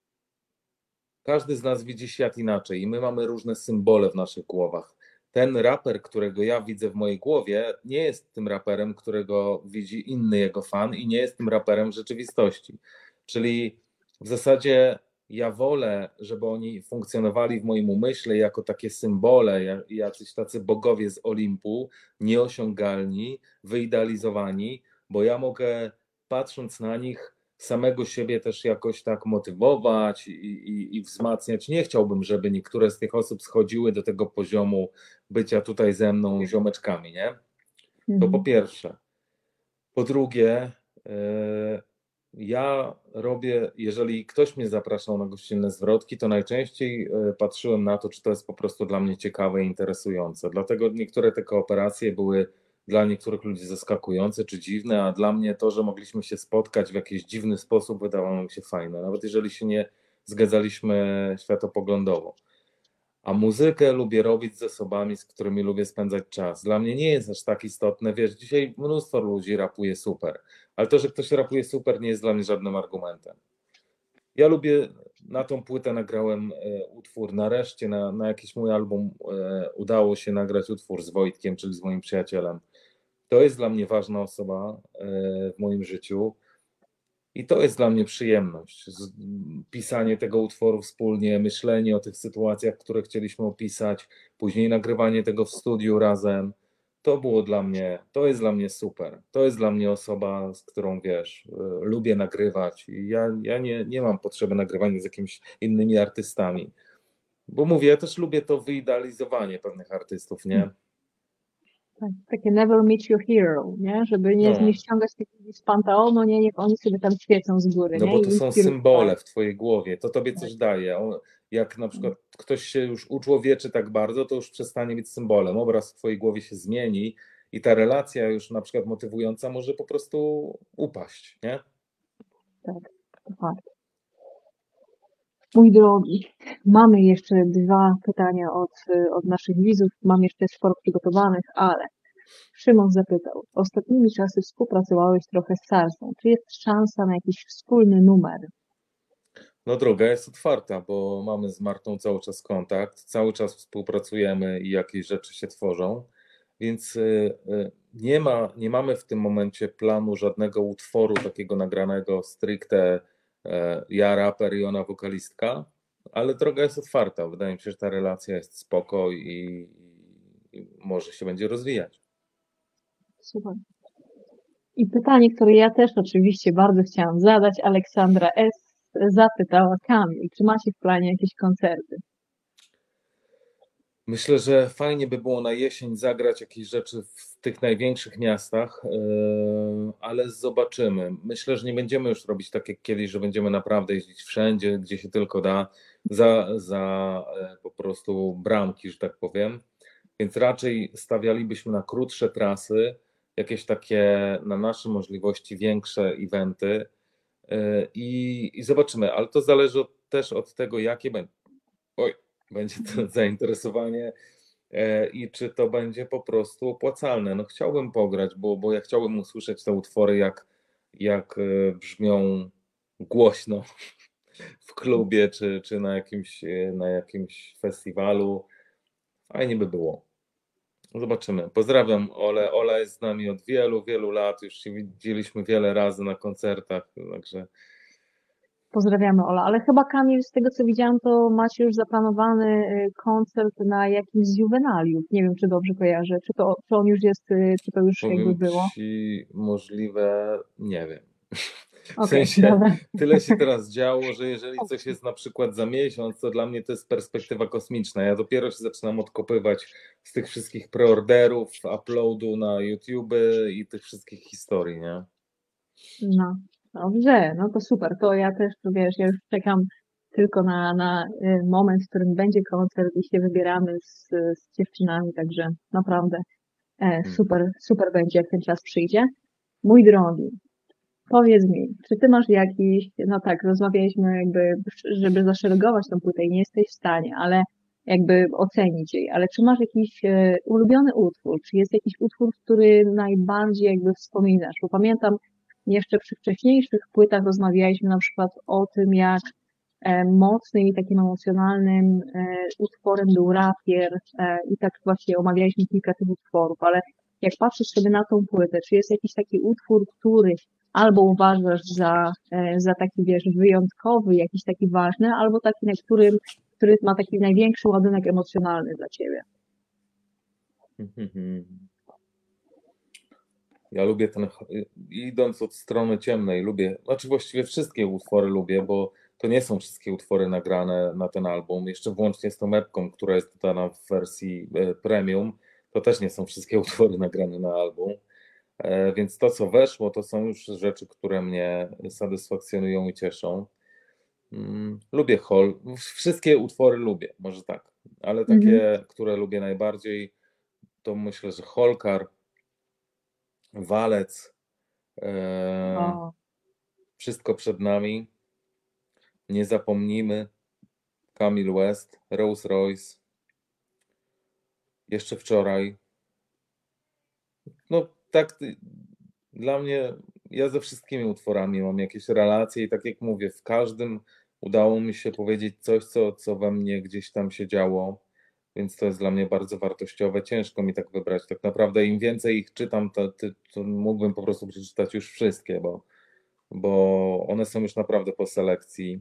każdy z nas widzi świat inaczej i my mamy różne symbole w naszych głowach. Ten raper, którego ja widzę w mojej głowie, nie jest tym raperem, którego widzi inny jego fan i nie jest tym raperem w rzeczywistości. Czyli w zasadzie ja wolę, żeby oni funkcjonowali w moim umyśle jako takie symbole, jak- jacyś tacy bogowie z Olimpu, nieosiągalni, wyidealizowani, bo ja mogę, patrząc na nich, samego siebie też jakoś tak motywować i, i, i wzmacniać. Nie chciałbym, żeby niektóre z tych osób schodziły do tego poziomu bycia tutaj ze mną ziomeczkami, nie? To po Mhm. pierwsze. Po drugie, e, ja robię, jeżeli ktoś mnie zapraszał na gościnne zwrotki, to najczęściej e, patrzyłem na to, czy to jest po prostu dla mnie ciekawe i interesujące. Dlatego niektóre te kooperacje były dla niektórych ludzi zaskakujące czy dziwne, a dla mnie to, że mogliśmy się spotkać w jakiś dziwny sposób, wydawało mi się fajne, nawet jeżeli się nie zgadzaliśmy światopoglądowo. A muzykę lubię robić z osobami, z którymi lubię spędzać czas. Dla mnie nie jest aż tak istotne, wiesz, dzisiaj mnóstwo ludzi rapuje super, ale to, że ktoś rapuje super, nie jest dla mnie żadnym argumentem. Ja lubię, na tą płytę nagrałem e, utwór, nareszcie na, na jakiś mój album e, udało się nagrać utwór z Wojtkiem, czyli z moim przyjacielem. To jest dla mnie ważna osoba e, w moim życiu. I to jest dla mnie przyjemność. Z- Pisanie tego utworu wspólnie, myślenie o tych sytuacjach, które chcieliśmy opisać, później nagrywanie tego w studiu razem. To było dla mnie, to jest dla mnie super. To jest dla mnie osoba, z którą wiesz, y, lubię nagrywać. I ja, ja nie, nie mam potrzeby nagrywania z jakimiś innymi artystami. Bo mówię, ja też lubię to wyidealizowanie pewnych artystów, nie? Tak, takie never meet your hero, nie? Żeby nie, nie No. ściągać tych ludzi z panteonu, nie? Niech oni sobie tam świecą z góry, No nie? bo to I są inspirują. symbole w twojej głowie, to tobie Tak, coś daje. On, jak na tak. przykład ktoś się już uczłowieczy tak bardzo, to już przestanie być symbolem. Obraz w twojej głowie się zmieni i ta relacja już na przykład motywująca może po prostu upaść, nie? Tak, to fakt. Mój drogi, mamy jeszcze dwa pytania od, y, od naszych widzów. Mam jeszcze sporo przygotowanych, ale Szymon zapytał, ostatnimi czasy współpracowałeś trochę z Sarsą. Czy jest szansa na jakiś wspólny numer? No droga jest otwarta, bo mamy z Martą cały czas kontakt, cały czas współpracujemy i jakieś rzeczy się tworzą, więc y, y, nie ma, nie mamy w tym momencie planu żadnego utworu takiego nagranego stricte e, ja raper i ona wokalistka, ale droga jest otwarta. Wydaje mi się, że ta relacja jest spoko i, i może się będzie rozwijać. Super. I pytanie, które ja też oczywiście bardzo chciałam zadać, Aleksandra S. zapytała Kamil, czy macie w planie jakieś koncerty? Myślę, że fajnie by było na jesień zagrać jakieś rzeczy w tych największych miastach, yy, ale zobaczymy. Myślę, że nie będziemy już robić tak jak kiedyś, że będziemy naprawdę jeździć wszędzie, gdzie się tylko da, za, za e, po prostu bramki, że tak powiem. Więc raczej stawialibyśmy na krótsze trasy, jakieś takie na nasze możliwości większe eventy yy, i, i zobaczymy. Ale to zależy od, też od tego, jakie będą. Oj, będzie to zainteresowanie e, i czy to będzie po prostu opłacalne. No chciałbym pograć, bo, bo ja chciałbym usłyszeć te utwory, jak, jak e, brzmią głośno w klubie, czy, czy na jakimś, e, na jakimś festiwalu. fajnie by było. Zobaczymy. Pozdrawiam Ole. Ola jest z nami od wielu, wielu lat. Już się widzieliśmy wiele razy na koncertach, także Pozdrawiamy, Ola. Ale chyba, Kamil, z tego co widziałam, to macie już zaplanowany y, koncert na jakimś z Juvenaliów. Nie wiem, czy dobrze kojarzę. Czy to, czy on już jest, y, czy to już jakby powiem było? Ci możliwe, nie wiem. W Okej, sensie dobra. tyle się teraz działo, że jeżeli coś jest na przykład za miesiąc, to dla mnie to jest perspektywa kosmiczna. Ja dopiero się zaczynam odkopywać z tych wszystkich preorderów, uploadu na YouTube i tych wszystkich historii, nie? No, dobrze, no to super. To ja też, wiesz, ja już czekam tylko na, na y, moment, w którym będzie koncert i się wybieramy z, z dziewczynami, także naprawdę e, Hmm. super, super będzie, jak ten czas przyjdzie. Mój drogi, powiedz mi, czy ty masz jakiś, no tak, rozmawialiśmy jakby, żeby zaszeregować tą płytę i nie jesteś w stanie, ale jakby ocenić jej, ale czy masz jakiś e, ulubiony utwór, czy jest jakiś utwór, który najbardziej jakby wspominasz? Bo pamiętam, jeszcze przy wcześniejszych płytach rozmawialiśmy na przykład o tym, jak e, mocnym i takim emocjonalnym e, utworem był Rapier e, i tak właśnie omawialiśmy kilka tych utworów, ale jak patrzysz sobie na tą płytę, czy jest jakiś taki utwór, który albo uważasz za, e, za taki, wiesz, wyjątkowy, jakiś taki ważny, albo taki, na którym, który ma taki największy ładunek emocjonalny dla ciebie? Ja lubię ten, idąc od strony ciemnej, lubię, znaczy właściwie wszystkie utwory lubię, bo to nie są wszystkie utwory nagrane na ten album, jeszcze włącznie z tą epką, która jest dodana w wersji e, premium, to też nie są wszystkie utwory nagrane na album, e, więc to co weszło, to są już rzeczy, które mnie satysfakcjonują i cieszą. Mm, lubię Hol, wszystkie utwory lubię, może tak, ale Mhm. takie, które lubię najbardziej, to myślę, że Holkar, Walec, e, O, Wszystko przed nami, Nie zapomnimy, Kamil West, Rolls Royce, Jeszcze wczoraj. No tak, dla mnie, ja ze wszystkimi utworami mam jakieś relacje i tak jak mówię, w każdym udało mi się powiedzieć coś, co, co we mnie gdzieś tam się działo, więc to jest dla mnie bardzo wartościowe. Ciężko mi tak wybrać. Tak naprawdę im więcej ich czytam, to, to, to mógłbym po prostu przeczytać już wszystkie, bo, bo one są już naprawdę po selekcji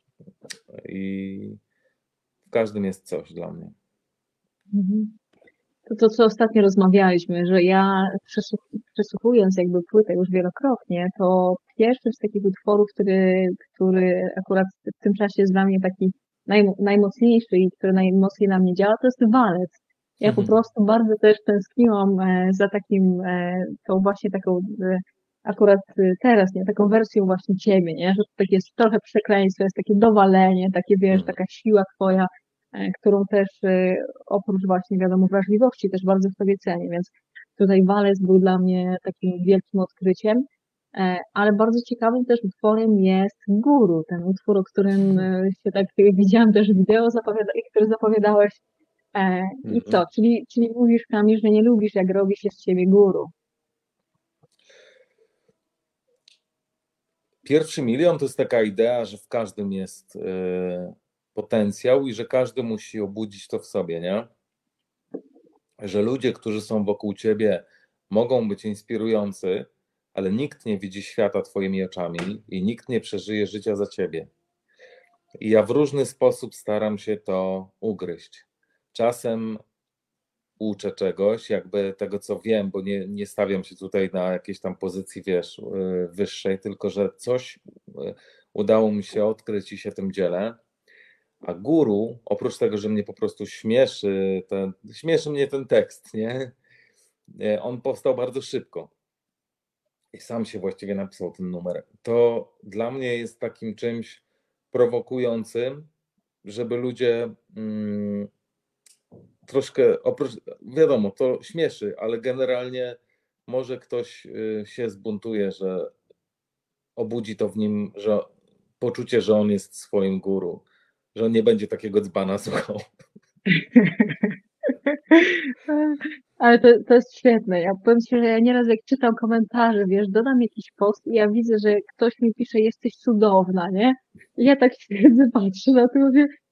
i w każdym jest coś dla mnie. mhm. To, to, co ostatnio rozmawialiśmy, że ja przesłuch- przesłuchując jakby płytę już wielokrotnie, to pierwszy z takich utworów, który, który akurat w tym czasie jest dla mnie taki naj, najmocniejszy i który najmocniej na mnie działa, to jest Walec. Ja po prostu bardzo też tęskniłam e, za takim, e, tą właśnie taką, e, akurat e, teraz, nie, taką wersją właśnie ciebie, nie, że to takie jest trochę przekleństwo, jest takie dowalenie, takie, wiesz, taka siła twoja, e, którą też e, oprócz właśnie, wiadomo, wrażliwości też bardzo w sobie cenię, więc tutaj Walec był dla mnie takim wielkim odkryciem, e, ale bardzo ciekawym też utworem jest Guru, ten utwór, o którym e, się tak widziałam też wideo, zapowiada, który zapowiadałeś. E, I co? Czyli, czyli mówisz, Kamil, że nie lubisz, jak robi się z ciebie guru. Pierwszy milion to jest taka idea, że w każdym jest y, potencjał i że każdy musi obudzić to w sobie, nie? Że ludzie, którzy są wokół ciebie, mogą być inspirujący, ale nikt nie widzi świata twoimi oczami i nikt nie przeżyje życia za ciebie. I ja w różny sposób staram się to ugryźć. Czasem uczę czegoś, jakby tego, co wiem, bo nie, nie stawiam się tutaj na jakiejś tam pozycji, wiesz, wyższej, tylko że coś udało mi się odkryć i się tym dzielę. A guru, oprócz tego, że mnie po prostu śmieszy, ten, śmieszy mnie ten tekst, nie? On powstał bardzo szybko i sam się właściwie napisał ten numer. To dla mnie jest takim czymś prowokującym, żeby ludzie mm, troszkę, oprócz, wiadomo, to śmieszy, ale generalnie może ktoś się zbuntuje, że obudzi to w nim, że poczucie, że on jest swoim guru, że on nie będzie takiego dzbana słuchał. Ale to, to jest świetne. Ja powiem ci, że ja nieraz jak czytam komentarze, wiesz, dodam jakiś post i ja widzę, że ktoś mi pisze, jesteś cudowna, nie? I ja tak siedzę, patrzę na to i mówię, no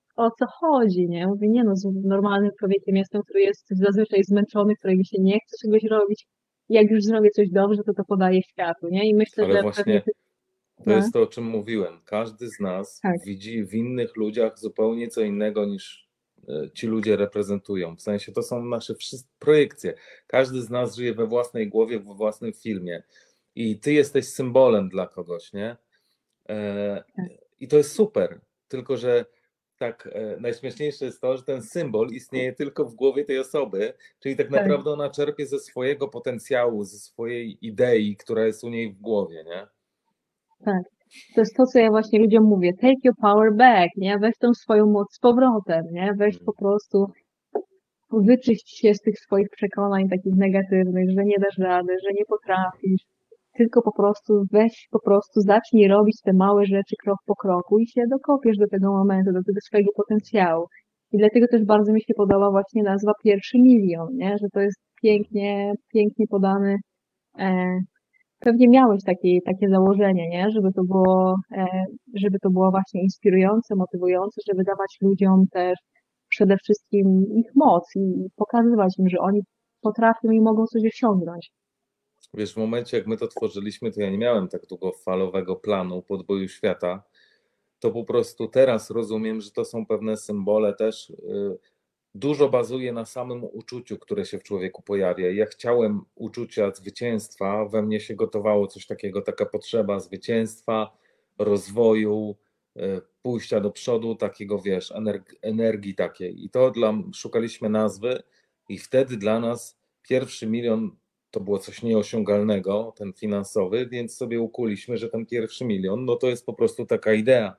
o co chodzi, nie? Mówię, nie no, z normalnym człowiekiem jestem, który jest zazwyczaj zmęczony, którego się nie chce czegoś robić. Jak już zrobię coś dobrze, to to podaję światu, nie? I myślę, Ale że pewnie właśnie ty, to no, jest to, o czym mówiłem. Każdy z nas tak, widzi w innych ludziach zupełnie co innego niż e, ci ludzie reprezentują. W sensie to są nasze wszystkie projekcje. Każdy z nas żyje we własnej głowie, we własnym filmie. I ty jesteś symbolem dla kogoś, nie? E, tak, I to jest super. Tylko, że tak e, najśmieszniejsze jest to, że ten symbol istnieje tylko w głowie tej osoby, czyli tak tak, naprawdę ona czerpie ze swojego potencjału, ze swojej idei, która jest u niej w głowie, nie? tak. To jest to, co ja właśnie ludziom mówię. Take your power back, nie? Weź tą swoją moc z powrotem, nie? Weź po Mm. prostu, wyczyść się z tych swoich przekonań takich negatywnych, że nie dasz rady, że nie potrafisz. Tylko po prostu weź, po prostu zacznij robić te małe rzeczy krok po kroku i się dokopiesz do tego momentu, do tego swojego potencjału. I dlatego też bardzo mi się podoba właśnie nazwa Pierwszy Milion, nie? Że to jest pięknie, pięknie podany. E, pewnie miałeś takie, takie założenie, nie? Żeby to było, e, żeby to było właśnie inspirujące, motywujące, żeby dawać ludziom też przede wszystkim ich moc i pokazywać im, że oni potrafią i mogą coś osiągnąć. Wiesz, w momencie jak my to tworzyliśmy, to ja nie miałem tak długofalowego planu podboju świata. To po prostu teraz rozumiem, że to są pewne symbole też. y, Dużo bazuje na samym uczuciu, które się w człowieku pojawia. Ja chciałem uczucia zwycięstwa, we mnie się gotowało coś takiego, taka potrzeba zwycięstwa, rozwoju, y, pójścia do przodu, takiego wiesz, energ- energii takiej. I to dla, szukaliśmy nazwy i wtedy dla nas pierwszy milion to było coś nieosiągalnego, ten finansowy, więc sobie ukuliśmy, że ten pierwszy milion, no to jest po prostu taka idea.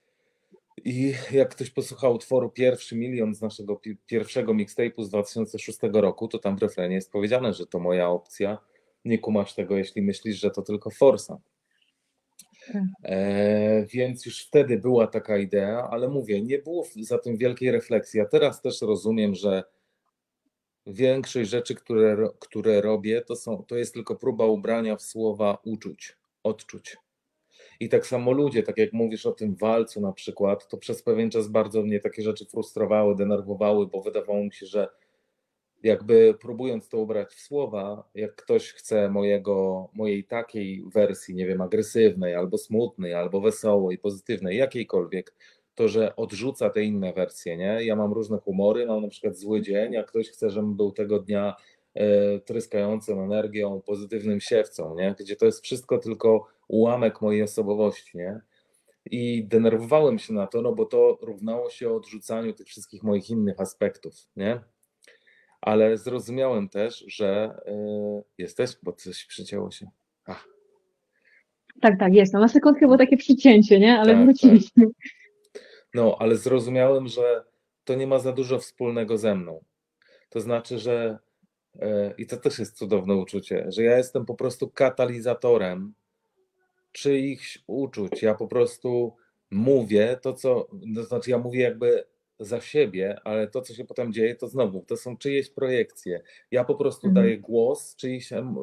I jak ktoś posłuchał utworu Pierwszy Milion z naszego pi- pierwszego mixtape'u z dwa tysiące szóstego roku, to tam w refrenie jest powiedziane, że to moja opcja. Nie kumasz tego, jeśli myślisz, że to tylko forsa. Tak. E, więc już wtedy była taka idea, ale mówię, nie było za tym wielkiej refleksji. Ja teraz też rozumiem, że większość rzeczy, które, ro- które robię, to, są, to jest tylko próba ubrania w słowa uczuć, odczuć. I tak samo ludzie, tak jak mówisz o tym walcu na przykład, to przez pewien czas bardzo mnie takie rzeczy frustrowały, denerwowały, bo wydawało mi się, że jakby próbując to ubrać w słowa, jak ktoś chce mojego, mojej takiej wersji, nie wiem, agresywnej, albo smutnej, albo wesołej, pozytywnej, jakiejkolwiek, to że odrzuca te inne wersje, nie? Ja mam różne humory, mam na przykład zły dzień, a ktoś chce, żebym był tego dnia e, tryskającą energią, pozytywnym siewcą, nie? Gdzie to jest wszystko tylko ułamek mojej osobowości, nie? I denerwowałem się na to, no bo to równało się odrzucaniu tych wszystkich moich innych aspektów, nie? Ale zrozumiałem też, że y, jesteś, bo coś przycięło się. Ach, Tak, tak, jest. No, na sekundkę było takie przycięcie, nie? Ale tak, tak. wróciliśmy. No, ale zrozumiałem, że to nie ma za dużo wspólnego ze mną. To znaczy, że y, i to też jest cudowne uczucie, że ja jestem po prostu katalizatorem czyichś uczuć. Ja po prostu mówię to, co, to znaczy ja mówię jakby za siebie, ale to, co się potem dzieje, to znowu, to są czyjeś projekcje. Ja po prostu Mhm. daję głos czyichś em-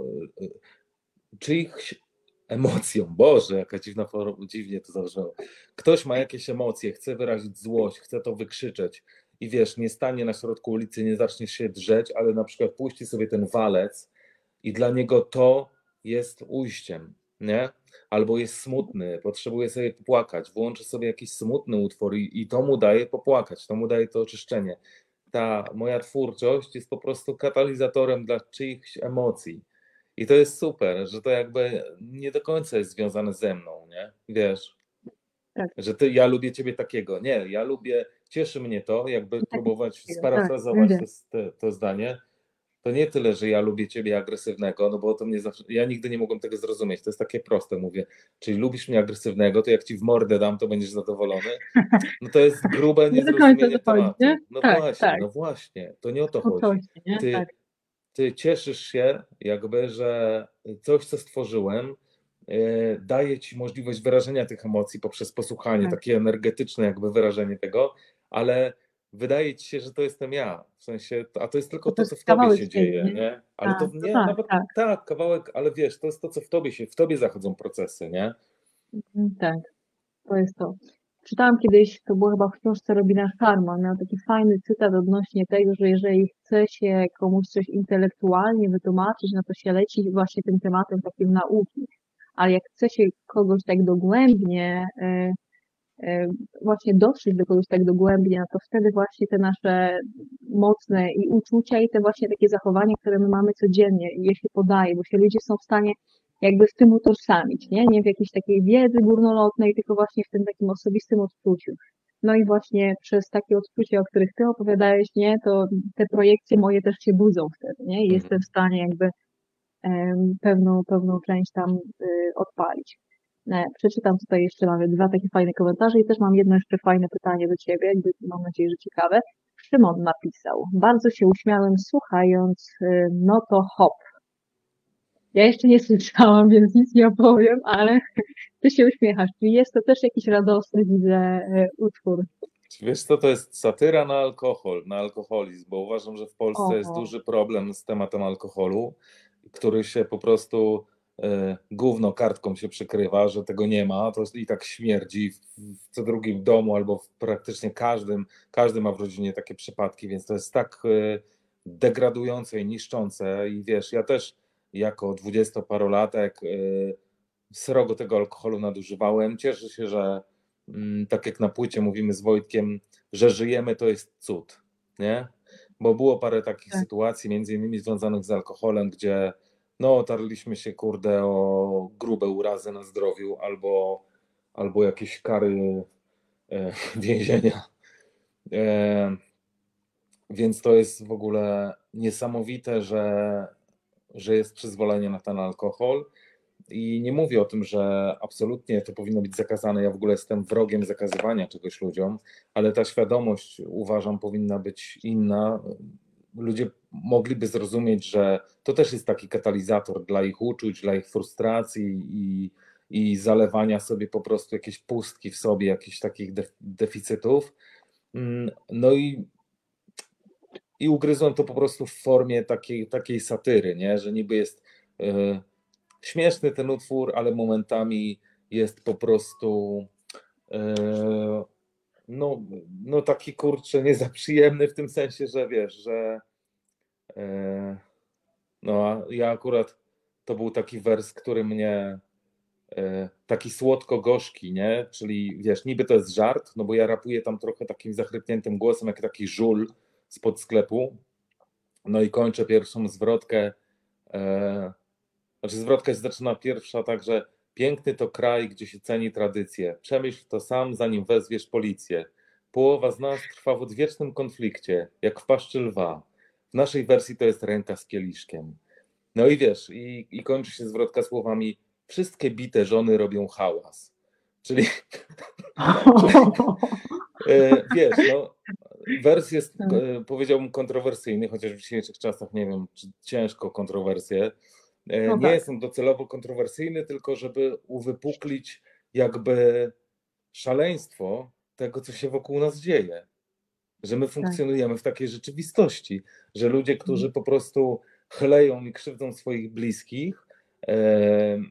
czyichś emocjom. Boże, jaka dziwna forma, dziwnie to zabrzmiało. Ktoś ma jakieś emocje, chce wyrazić złość, chce to wykrzyczeć i wiesz, nie stanie na środku ulicy, nie zacznie się drzeć, ale na przykład puści sobie ten walec i dla niego to jest ujściem, nie? Albo jest smutny, potrzebuje sobie popłakać, włączy sobie jakiś smutny utwór i, i to mu daje popłakać, to mu daje to oczyszczenie. Ta moja twórczość jest po prostu katalizatorem dla czyichś emocji. I to jest super, że to jakby nie do końca jest związane ze mną, nie? Wiesz, Tak, że ty, ja lubię ciebie takiego. Nie, ja lubię, cieszy mnie to, jakby tak, próbować tak, sparafrazować wiem. to, to, to zdanie. To nie tyle, że ja lubię ciebie agresywnego, no bo to mnie zawsze, ja nigdy nie mogłem tego zrozumieć. To jest takie proste, mówię. Czyli lubisz mnie agresywnego, to jak ci w mordę dam, to będziesz zadowolony. No to jest grube Nie do końca o to niezrozumienie chodzi, nie? tematu. No Tak, właśnie, tak. no właśnie, to nie o to O coś, chodzi. nie? Ty Tak. ty cieszysz się, jakby, że coś, co stworzyłem, e, daje ci możliwość wyrażenia tych emocji poprzez posłuchanie, Tak. takie energetyczne, jakby wyrażenie tego, ale wydaje ci się, że to jestem ja. W sensie, a to jest tylko To to, jest co w tobie kawałek się ciebie, dzieje, nie? nie? Ale to Tak, no nie, tak, nawet tak. tak, kawałek, ale wiesz, to jest to, co w tobie się, w tobie zachodzą procesy, nie? Mhm, tak, to jest to. czytałam kiedyś, to było chyba w książce Robina Sharma, miał taki fajny cytat odnośnie tego, że jeżeli chce się komuś coś intelektualnie wytłumaczyć, no to się leci właśnie tym tematem takim nauki. Ale jak chce się kogoś tak dogłębnie e, e, właśnie dotrzeć do kogoś tak dogłębnie, no to wtedy właśnie te nasze mocne i uczucia i te właśnie takie zachowania, które my mamy codziennie, je się podaje, bo się ludzie są w stanie jakby w tym utożsamić, nie? Nie w jakiejś takiej wiedzy górnolotnej, tylko właśnie w tym takim osobistym odczuciu. No i właśnie przez takie odczucia, o których ty opowiadałeś, nie, to te projekcje moje też się budzą wtedy, nie? I jestem w stanie jakby em, pewną, pewną część tam y, odpalić. E, Przeczytam tutaj jeszcze mamy dwa takie fajne komentarze i też mam jedno jeszcze fajne pytanie do ciebie, jakby mam nadzieję, że ciekawe. Szymon napisał, bardzo się uśmiałem słuchając, y, no to hop. Ja jeszcze nie słyszałam, więc nic nie opowiem, ale ty się uśmiechasz, czyli jest to też jakiś radosny, widzę, e, utwór. Wiesz co, to jest satyra na alkohol, na alkoholizm, bo uważam, że w Polsce jest O, duży problem z tematem alkoholu, który się po prostu e, gówno kartką się przykrywa, że tego nie ma, to i tak śmierdzi w, w co drugim domu albo w praktycznie każdym, każdy ma w rodzinie takie przypadki, więc to jest tak e, degradujące i niszczące i wiesz, ja też jako dwudziestoparolatek e, srogo tego alkoholu nadużywałem, cieszę się, że mm, tak jak na płycie mówimy z Wojtkiem, że żyjemy to jest cud, nie? Bo było parę takich tak, sytuacji, między innymi związanych z alkoholem, gdzie no otarliśmy się kurde o grube urazy na zdrowiu albo, albo jakieś kary e, więzienia. E, więc to jest w ogóle niesamowite, że, że jest przyzwolenie na ten alkohol. I nie mówię o tym, że absolutnie to powinno być zakazane. Ja w ogóle jestem wrogiem zakazywania czegoś ludziom, ale ta świadomość uważam powinna być inna. Ludzie mogliby zrozumieć, że to też jest taki katalizator dla ich uczuć, dla ich frustracji i, i zalewania sobie po prostu jakieś pustki w sobie, jakichś takich def- deficytów. Mm, No i, i ugryzłem to po prostu w formie takiej, takiej satyry, nie? Że niby jest. Yy, Śmieszny ten utwór, ale momentami jest po prostu e, no, no taki kurczę nie za przyjemny w tym sensie, że wiesz, że e, no a ja akurat to był taki wers, który mnie e, taki słodko-gorzki, nie? Czyli wiesz, niby to jest żart, no bo ja rapuję tam trochę takim zachrypniętym głosem, jak taki żul spod sklepu. No i kończę pierwszą zwrotkę. E, Znaczy zwrotka się zaczyna pierwsza tak, że piękny to kraj, gdzie się ceni tradycje. Przemyśl to sam, zanim wezwiesz policję. Połowa z nas trwa w odwiecznym konflikcie, jak w paszczy lwa. W naszej wersji to jest ręka z kieliszkiem. No i wiesz, i, i kończy się zwrotka słowami wszystkie bite żony robią hałas. Czyli, czyli e, wiesz, no, wers jest, e, powiedziałbym, kontrowersyjny, chociaż w dzisiejszych czasach nie wiem, czy ciężko kontrowersje. E, no Nie tak, jest on docelowo kontrowersyjny, tylko żeby uwypuklić jakby szaleństwo tego, co się wokół nas dzieje. Że my tak. funkcjonujemy w takiej rzeczywistości, że ludzie, którzy po prostu chleją i krzywdzą swoich bliskich, e,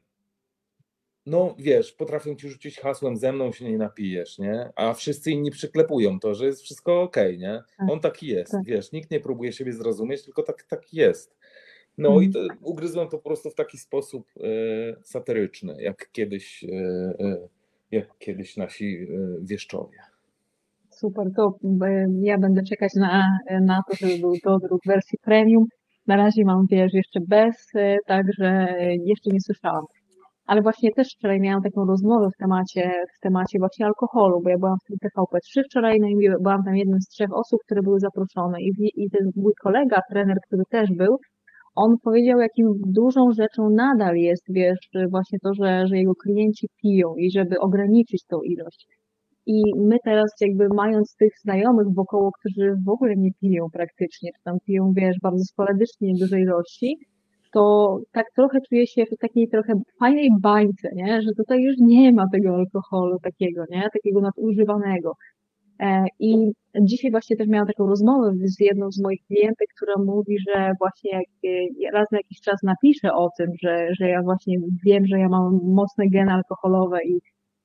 no wiesz, potrafią ci rzucić hasłem ze mną się nie napijesz, nie? A wszyscy inni przyklepują to, że jest wszystko okej, nie? Tak, On taki jest, tak. wiesz, nikt nie próbuje siebie zrozumieć, tylko tak, tak jest. No i Mhm. to ugryzłem to po prostu w taki sposób e, satyryczny, jak kiedyś, e, e, jak kiedyś nasi e, wieszczowie. Super, to e, ja będę czekać na, na to, żeby był dodruk wersji premium. Na razie mam, wiesz, jeszcze bez, e, także jeszcze nie słyszałam. Ale właśnie też wczoraj miałam taką rozmowę w temacie, w temacie właśnie alkoholu, bo ja byłam w tym T V P trzy wczoraj, no i byłam tam jednym z trzech osób, które były zaproszone i, i ten mój kolega, trener, który też był, on powiedział, jakim dużą rzeczą nadal jest, wiesz, właśnie to, że, że jego klienci piją i żeby ograniczyć tą ilość. I my teraz jakby mając tych znajomych wokoło, którzy w ogóle nie piją praktycznie, czy tam piją, wiesz, bardzo sporadycznie, nieduże ilości, to tak trochę czuję się w takiej trochę fajnej bańce, nie? Że tutaj już nie ma tego alkoholu takiego, nie? Takiego nadużywanego. E, I dzisiaj właśnie też miałam taką rozmowę z jedną z moich klientek, która mówi, że właśnie jak e, raz na jakiś czas napiszę o tym, że, że ja właśnie wiem, że ja mam mocne geny alkoholowe i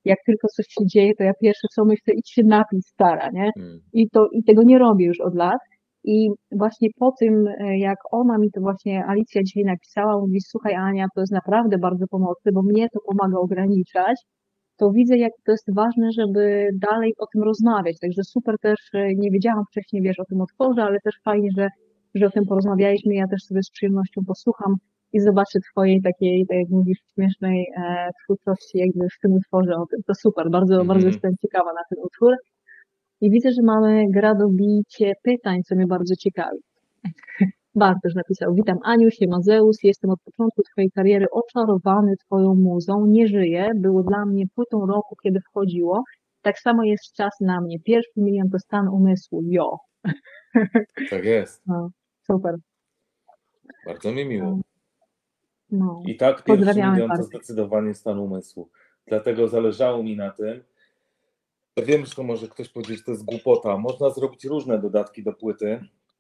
jak tylko coś się dzieje, to ja pierwsze co myślę, idź się napić, stara, nie? Hmm. I, to, I tego nie robię już od lat. I właśnie po tym, jak ona mi to właśnie, Alicja dzisiaj napisała, mówi, słuchaj Ania, to jest naprawdę bardzo pomocne, bo mnie to pomaga ograniczać, to widzę, jak to jest ważne, żeby dalej o tym rozmawiać. Także super też, nie wiedziałam wcześniej, wiesz, o tym otworze, ale też fajnie, że, że o tym porozmawialiśmy. Ja też sobie z przyjemnością posłucham i zobaczę twojej takiej, tak jak mówisz, śmiesznej e, twórczości jakby w tym utworze. O tym. To super, bardzo, Mhm. bardzo jestem ciekawa na ten utwór. I widzę, że mamy gradobicie pytań, co mnie bardzo ciekawi. Bartosz napisał, witam Aniu, siema Zeus, jestem od początku twojej kariery oczarowany twoją muzą, nie żyję, było dla mnie płytą roku, kiedy wchodziło, tak samo jest czas na mnie, pierwszy milion to stan umysłu, jo. Tak jest. No, super. Bardzo mi miło. No, I tak pierwszy pozdrawiamy milion to bardzo. zdecydowanie stan umysłu. Dlatego zależało mi na tym. Ja wiem, że to może ktoś powiedzieć, że to jest głupota. Można zrobić różne dodatki do płyty.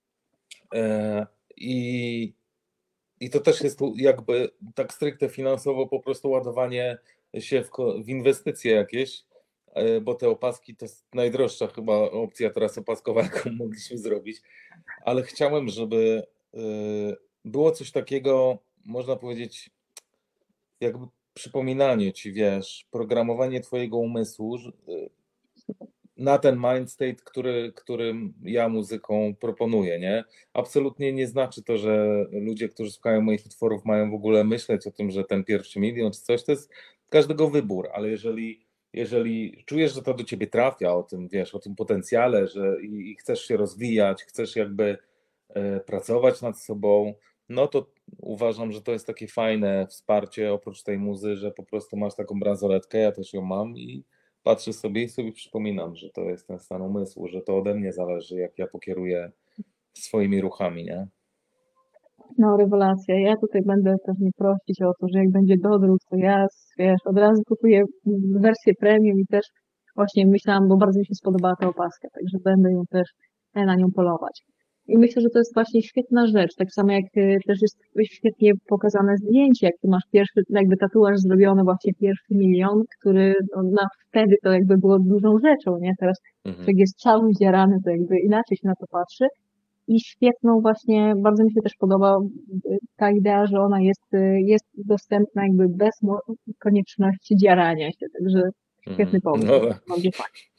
I, i to też jest jakby tak stricte finansowo po prostu ładowanie się w, w inwestycje jakieś, bo te opaski to jest najdroższa chyba opcja teraz opaskowa, jaką mogliśmy zrobić. Ale chciałem, żeby było coś takiego, można powiedzieć, jakby przypominanie ci, wiesz, programowanie twojego umysłu na ten mind state, który, którym ja muzyką proponuję, nie? Absolutnie nie znaczy to, że ludzie, którzy słuchają moich utworów, mają w ogóle myśleć o tym, że ten pierwszy milion czy coś, to jest każdego wybór, ale jeżeli, jeżeli czujesz, że to do ciebie trafia, o tym, wiesz, o tym potencjale, że i, i chcesz się rozwijać, chcesz jakby e, pracować nad sobą, no to uważam, że to jest takie fajne wsparcie oprócz tej muzy, że po prostu masz taką bransoletkę, ja też ją mam i patrzę sobie i sobie przypominam, że to jest ten stan umysłu, że to ode mnie zależy, jak ja pokieruję swoimi ruchami, nie? No, rewelacja. Ja tutaj będę pewnie prosić o to, że jak będzie dodruk, to ja, wiesz, od razu kupuję wersję premium i też właśnie myślałam, bo bardzo mi się spodobała ta opaska, także będę ją też na nią polować. I myślę, że to jest właśnie świetna rzecz, tak samo jak też jest świetnie pokazane zdjęcie, jak ty masz pierwszy, jakby tatuaż zrobiony właśnie pierwszy milion, który no, na wtedy to jakby było dużą rzeczą, nie? Teraz Mhm. jak jest cały zjarany, to jakby inaczej się na to patrzy. I świetną właśnie, bardzo mi się też podoba ta idea, że ona jest, jest dostępna jakby bez konieczności dzierania się, także świetny pomysł, No. bardzo fajnie.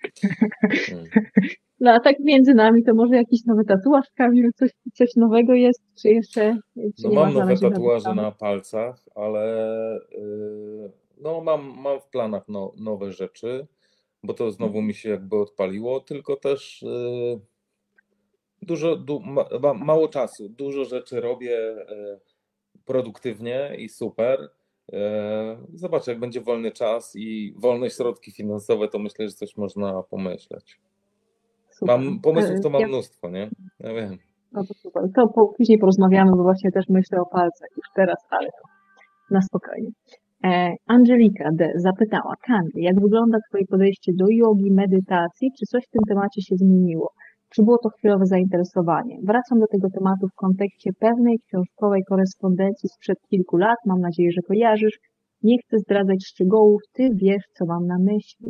No a tak między nami to może jakiś nowy tatuaż, Kamil, coś, coś nowego jest, czy jeszcze czy No nie mam masz na nowe razie tatuaże nowych na palcach, ale yy, no mam, mam w planach no, nowe rzeczy, bo to znowu mi się jakby odpaliło, tylko też yy, dużo, du, ma, mało czasu, dużo rzeczy robię yy, produktywnie i super. Zobaczę, jak będzie wolny czas i wolne środki finansowe, to myślę, że coś można pomyśleć. Super. Mam pomysłów, to mam Ja, mnóstwo, nie? Ja wiem. no to super. To po, później porozmawiamy, bo właśnie też myślę o palcach już teraz, ale to na spokojnie. E, Angelika D. zapytała, Kamil, jak wygląda Twoje podejście do jogi, medytacji? Czy coś w tym temacie się zmieniło? Czy było to chwilowe zainteresowanie? Wracam do tego tematu w kontekście pewnej książkowej korespondencji sprzed kilku lat. Mam nadzieję, że kojarzysz. Nie chcę zdradzać szczegółów. Ty wiesz, co mam na myśli.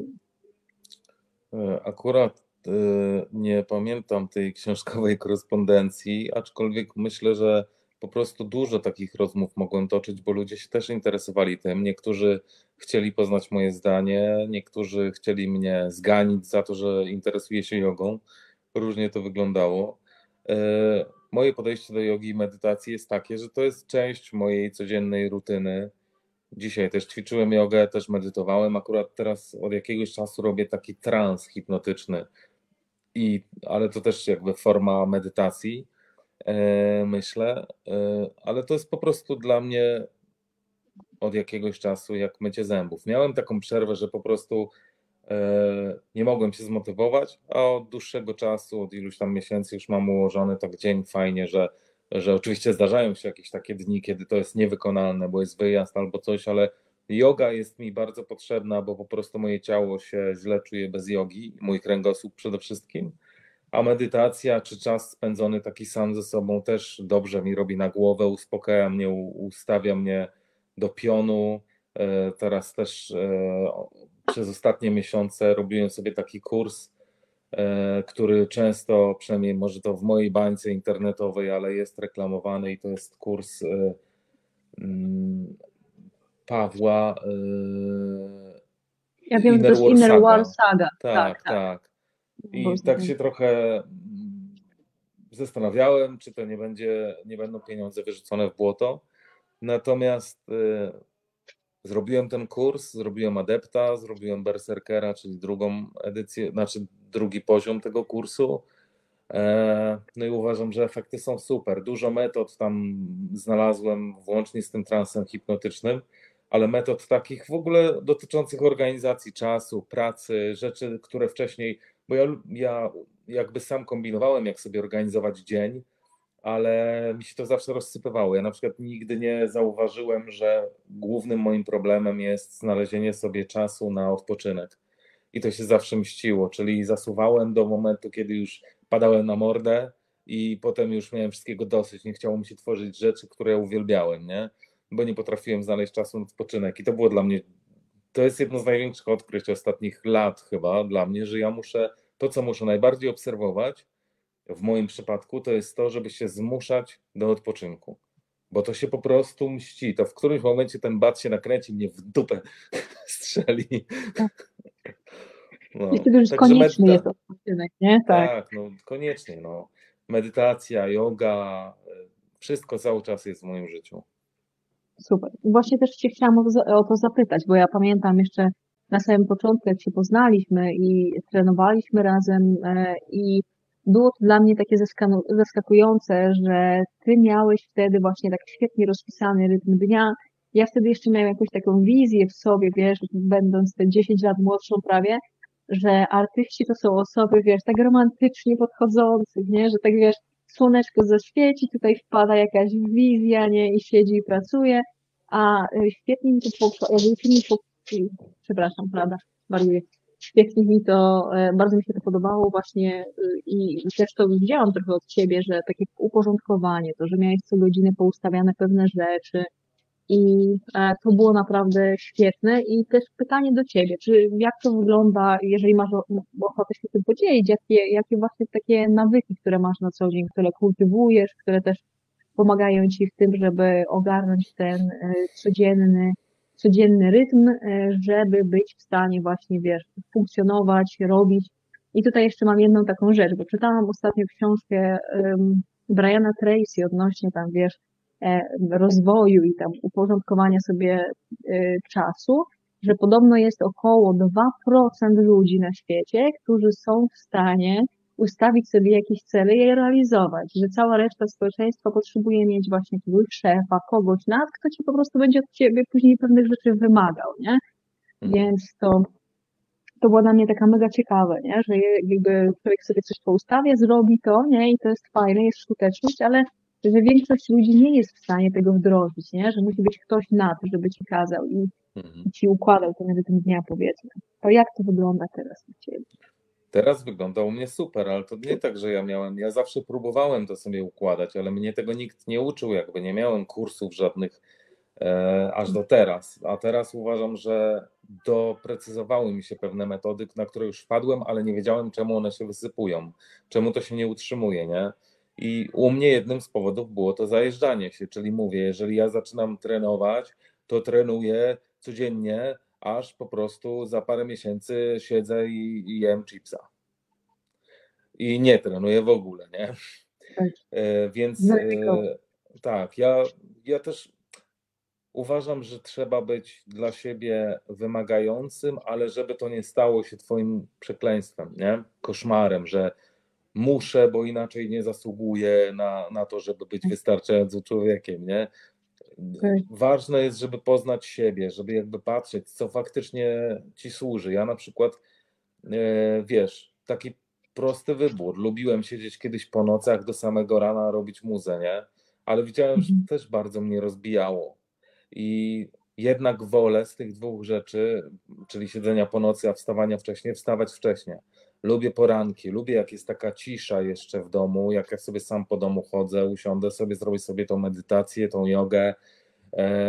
Akurat nie pamiętam tej książkowej korespondencji, aczkolwiek myślę, że po prostu dużo takich rozmów mogłem toczyć, bo ludzie się też interesowali tym. Niektórzy chcieli poznać moje zdanie, niektórzy chcieli mnie zganić za to, że interesuję się jogą. Różnie to wyglądało. Moje podejście do jogi i medytacji jest takie, że to jest część mojej codziennej rutyny. Dzisiaj też ćwiczyłem jogę, też medytowałem. Akurat teraz od jakiegoś czasu robię taki trans hipnotyczny, I, ale to też jakby forma medytacji, e, myślę. E, ale to jest po prostu dla mnie od jakiegoś czasu jak mycie zębów. Miałem taką przerwę, że po prostu e, nie mogłem się zmotywować, a od dłuższego czasu, od iluś tam miesięcy już mam ułożony tak dzień fajnie, że, że oczywiście zdarzają się jakieś takie dni, kiedy to jest niewykonalne, bo jest wyjazd albo coś, ale joga jest mi bardzo potrzebna, bo po prostu moje ciało się źle czuje bez jogi, mój kręgosłup przede wszystkim, a medytacja czy czas spędzony taki sam ze sobą też dobrze mi robi na głowę, uspokaja mnie, ustawia mnie do pionu. Teraz też przez ostatnie miesiące robiłem sobie taki kurs, który często, przynajmniej może to w mojej bańce internetowej, ale jest reklamowany i to jest kurs Pawła Ja wiem, że to Inner jest War Inner War Saga. Saga. Tak, Tak, tak. tak. I tak się trochę zastanawiałem, czy to nie będzie, nie będą pieniądze wyrzucone w błoto. Natomiast y, zrobiłem ten kurs, zrobiłem Adepta, zrobiłem Berserkera, czyli drugą edycję, znaczy drugi poziom tego kursu. E, no i uważam, że efekty są super. Dużo metod tam znalazłem, włącznie z tym transem hipnotycznym, ale metod takich w ogóle dotyczących organizacji czasu, pracy, rzeczy, które wcześniej, bo ja, ja jakby sam kombinowałem, jak sobie organizować dzień, ale mi się to zawsze rozsypywało. Ja na przykład nigdy nie zauważyłem, że głównym moim problemem jest znalezienie sobie czasu na odpoczynek. I to się zawsze mściło, czyli zasuwałem do momentu, kiedy już padałem na mordę i potem już miałem wszystkiego dosyć. Nie chciało mi się tworzyć rzeczy, które ja uwielbiałem, nie? Bo nie potrafiłem znaleźć czasu na odpoczynek. I to było dla mnie, to jest jedno z największych odkryć ostatnich lat chyba dla mnie, że ja muszę, to co muszę najbardziej obserwować, w moim przypadku, to jest to, żeby się zmuszać do odpoczynku. Bo to się po prostu mści. To w którymś momencie ten bat się nakręci, mnie w dupę strzeli. No. I wtedy już Także konieczny medyta- jest odpoczynek, nie? Tak. tak, no koniecznie. No. Medytacja, yoga, wszystko cały czas jest w moim życiu. Super. Właśnie też Cię chciałam o to, o to zapytać, bo ja pamiętam jeszcze na samym początku, jak się poznaliśmy i trenowaliśmy razem e, i było to dla mnie takie zaskanu- zaskakujące, że Ty miałeś wtedy właśnie tak świetnie rozpisany rytm dnia. Ja wtedy jeszcze miałam jakąś taką wizję w sobie, wiesz, będąc te dziesięć lat młodszą prawie, że artyści to są osoby, wiesz, tak romantycznie podchodzących, nie, że tak wiesz, słoneczko zaświeci, tutaj wpada jakaś wizja, nie, i siedzi i pracuje, a y, świetnie mi to poszło, jakby świetnie mi po, przepraszam, prawda, wariuję. Świetnie mi to, e, bardzo mi się to podobało właśnie y, i i też to widziałam trochę od Ciebie, że takie uporządkowanie, to, że miałeś co godzinę poustawiane pewne rzeczy, i e, to było naprawdę świetne. I też pytanie do Ciebie, czy jak to wygląda, jeżeli masz o- ochotę się tym podzielić, jakie, jakie właśnie takie nawyki, które masz na co dzień, które kultywujesz, które też pomagają Ci w tym, żeby ogarnąć ten e, codzienny, codzienny rytm, e, żeby być w stanie właśnie, wiesz, funkcjonować, robić. I tutaj jeszcze mam jedną taką rzecz, bo czytałam ostatnio książkę um, Briana Tracy odnośnie tam, wiesz, e, rozwoju i tam uporządkowania sobie e, czasu, że podobno jest około dwa procent ludzi na świecie, którzy są w stanie ustawić sobie jakieś cele i je realizować, że cała reszta społeczeństwa potrzebuje mieć właśnie jakiegoś szefa, kogoś nad, kto ci po prostu będzie od ciebie później pewnych rzeczy wymagał, nie? Mhm. Więc to, to było dla mnie taka mega ciekawe, nie? Że jakby człowiek sobie coś poustawia, zrobi to, nie? I to jest fajne, jest skuteczność, ale że większość ludzi nie jest w stanie tego wdrożyć, nie? Że musi być ktoś nad, żeby ci kazał i, Mhm. i ci układał ten rytm dnia, powiedzmy. To jak to wygląda teraz u ciebie? Teraz wygląda u mnie super, ale to nie tak, że ja miałem, ja zawsze próbowałem to sobie układać, ale mnie tego nikt nie uczył, jakby nie miałem kursów żadnych e, aż do teraz. A teraz uważam, że doprecyzowały mi się pewne metody, na które już wpadłem, ale nie wiedziałem, czemu one się wysypują, czemu to się nie utrzymuje, nie? I u mnie jednym z powodów było to zajeżdżanie się, czyli mówię, jeżeli ja zaczynam trenować, to trenuję codziennie, aż po prostu za parę miesięcy siedzę i, i jem chipsa. I nie trenuję w ogóle, nie? Tak. E, Więc Zweryfikować. e, tak, ja, ja też uważam, że trzeba być dla siebie wymagającym, ale żeby to nie stało się twoim przekleństwem, nie? Koszmarem, że muszę, bo inaczej nie zasługuję na, na to, żeby być wystarczającym człowiekiem, nie? Tak. Ważne jest, żeby poznać siebie, żeby jakby patrzeć, co faktycznie ci służy. Ja na przykład, e, wiesz, taki prosty wybór. Lubiłem siedzieć kiedyś po nocach do samego rana robić muzę, nie? Ale widziałem, że to Mhm. też bardzo mnie rozbijało. I jednak wolę z tych dwóch rzeczy, czyli siedzenia po nocy, a wstawania wcześniej, wstawać wcześniej. Lubię poranki, lubię jak jest taka cisza jeszcze w domu, jak ja sobie sam po domu chodzę, usiądę sobie, zrobię sobie tą medytację, tą jogę. E,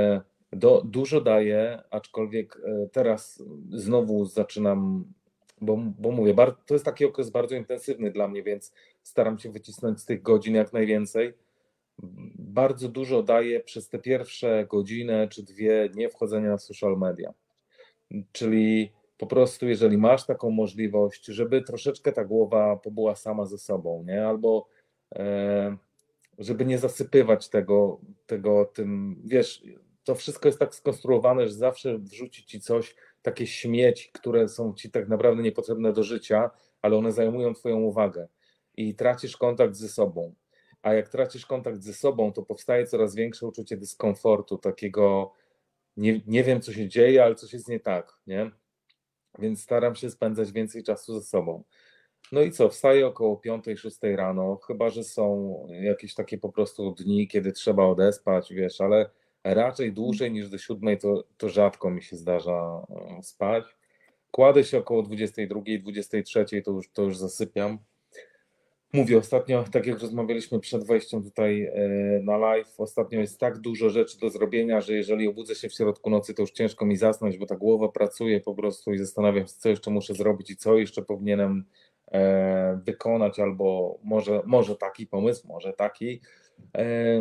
Do, dużo daje, aczkolwiek e, teraz znowu zaczynam, bo, bo mówię, bar, to jest taki okres bardzo intensywny dla mnie, więc staram się wycisnąć z tych godzin jak najwięcej. Bardzo dużo daje przez te pierwsze godzinę czy dwie nie wchodzenia na social media. Czyli po prostu, jeżeli masz taką możliwość, żeby troszeczkę ta głowa pobyła sama ze sobą, nie? Albo e, żeby nie zasypywać tego, tego tym, wiesz, to wszystko jest tak skonstruowane, że zawsze wrzuci ci coś, takie śmieci, które są ci tak naprawdę niepotrzebne do życia, ale one zajmują twoją uwagę i tracisz kontakt ze sobą. A jak tracisz kontakt ze sobą, to powstaje coraz większe uczucie dyskomfortu, takiego nie, nie wiem, co się dzieje, ale coś jest nie tak, nie? Więc staram się spędzać więcej czasu ze sobą. No i co, wstaję około piątej, szóstej rano, chyba że są jakieś takie po prostu dni, kiedy trzeba odespać, wiesz, ale raczej dłużej niż do siódmej to, to rzadko mi się zdarza e, spać. Kładę się około dwudziestej drugiej, dwudziestej trzeciej, to już, to już zasypiam. Mówię, ostatnio, tak jak rozmawialiśmy przed wejściem tutaj e, na live, ostatnio jest tak dużo rzeczy do zrobienia, że jeżeli obudzę się w środku nocy, to już ciężko mi zasnąć, bo ta głowa pracuje po prostu i zastanawiam się, co jeszcze muszę zrobić i co jeszcze powinienem e, wykonać, albo może, może taki pomysł, może taki. E,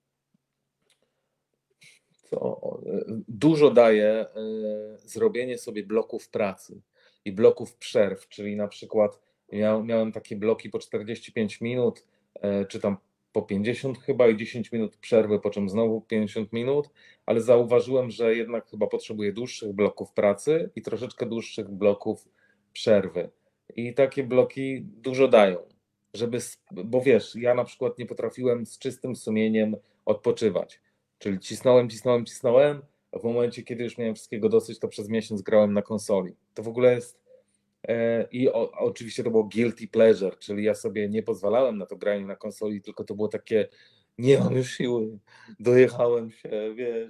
co, e, dużo daje e, zrobienie sobie bloków pracy i bloków przerw, czyli na przykład ja miałem takie bloki po czterdzieści pięć minut, e, czy tam po pięćdziesiąt chyba i dziesięć minut przerwy, po czym znowu pięćdziesiąt minut, ale zauważyłem, że jednak chyba potrzebuję dłuższych bloków pracy i troszeczkę dłuższych bloków przerwy. I takie bloki dużo dają, żeby, bo wiesz, ja na przykład nie potrafiłem z czystym sumieniem odpoczywać. Czyli cisnąłem, cisnąłem, cisnąłem, a w momencie, kiedy już miałem wszystkiego dosyć, to przez miesiąc grałem na konsoli. To w ogóle jest e, i o, oczywiście to było guilty pleasure, czyli ja sobie nie pozwalałem na to granie na konsoli, tylko to było takie, nie mam już siły, dojechałem się, wiesz,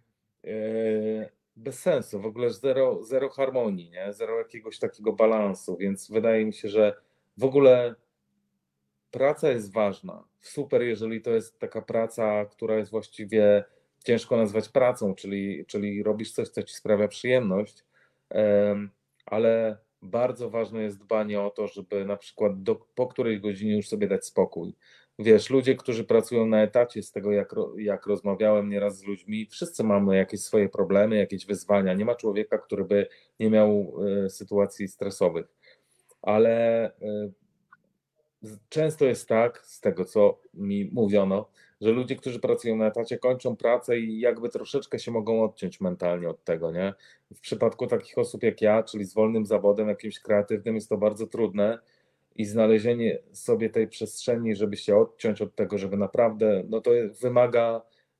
e, bez sensu, w ogóle zero, zero harmonii, nie? Zero jakiegoś takiego balansu, więc wydaje mi się, że w ogóle praca jest ważna. Super, jeżeli to jest taka praca, która jest właściwie ciężko nazwać pracą, czyli, czyli robisz coś, co ci sprawia przyjemność, em, ale bardzo ważne jest dbanie o to, żeby na przykład do, po której godzinie już sobie dać spokój. Wiesz, ludzie, którzy pracują na etacie, z tego jak, ro- jak rozmawiałem nieraz z ludźmi, wszyscy mamy jakieś swoje problemy, jakieś wyzwania. Nie ma człowieka, który by nie miał e, sytuacji stresowych, ale e, często jest tak, z tego co mi mówiono, że ludzie, którzy pracują na etacie, kończą pracę i jakby troszeczkę się mogą odciąć mentalnie od tego, nie? W przypadku takich osób jak ja, czyli z wolnym zawodem, jakimś kreatywnym, jest to bardzo trudne i znalezienie sobie tej przestrzeni, żeby się odciąć od tego, żeby naprawdę, no to wymaga,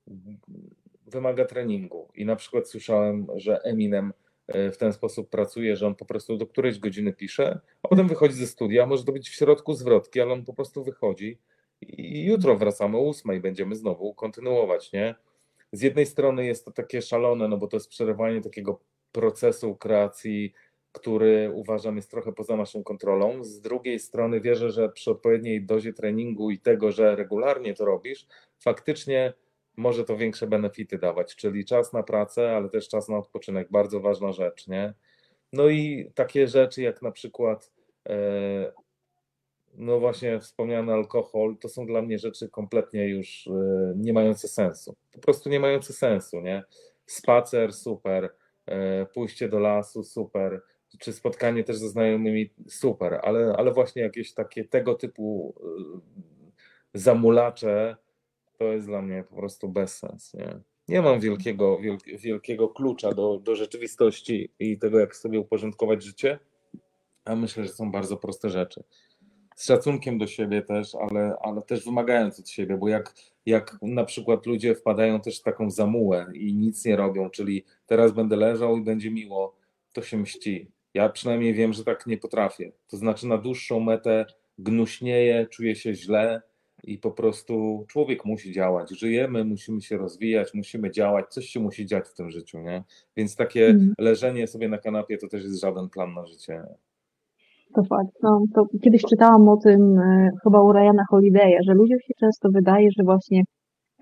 wymaga treningu. I na przykład słyszałem, że Eminem e, w ten sposób pracuje, że on po prostu do którejś godziny pisze, a potem wychodzi ze studia, może to być w środku zwrotki, ale on po prostu wychodzi i jutro wracamy o ósmej, będziemy znowu kontynuować, nie? Z jednej strony jest to takie szalone, no bo to jest przerywanie takiego procesu kreacji, który uważam jest trochę poza naszą kontrolą. Z drugiej strony wierzę, że przy odpowiedniej dozie treningu i tego, że regularnie to robisz, faktycznie może to większe benefity dawać, czyli czas na pracę, ale też czas na odpoczynek. Bardzo ważna rzecz, nie? No i takie rzeczy jak na przykład e, no właśnie wspomniany alkohol, to są dla mnie rzeczy kompletnie już e, nie mające sensu. Po prostu nie mające sensu, nie? Spacer, super, e, pójście do lasu, super, czy spotkanie też ze znajomymi, super, ale, ale właśnie jakieś takie tego typu e, zamulacze, to jest dla mnie po prostu bezsens, nie? Nie mam wielkiego, wielk- wielkiego klucza do, do rzeczywistości i tego, jak sobie uporządkować życie, a myślę, że są bardzo proste rzeczy z szacunkiem do siebie też, ale, ale też wymagając od siebie, bo jak, jak na przykład ludzie wpadają też w taką zamułę i nic nie robią, czyli teraz będę leżał i będzie miło, to się mści. Ja przynajmniej wiem, że tak nie potrafię. To znaczy na dłuższą metę gnuśnieję, czuję się źle i po prostu człowiek musi działać. Żyjemy, musimy się rozwijać, musimy działać, coś się musi dziać w tym życiu, nie? Więc takie Mm, leżenie sobie na kanapie to też jest żaden plan na życie. to fakt. No, to kiedyś czytałam o tym e, chyba u Ryana Holiday'a, że ludziom się często wydaje, że właśnie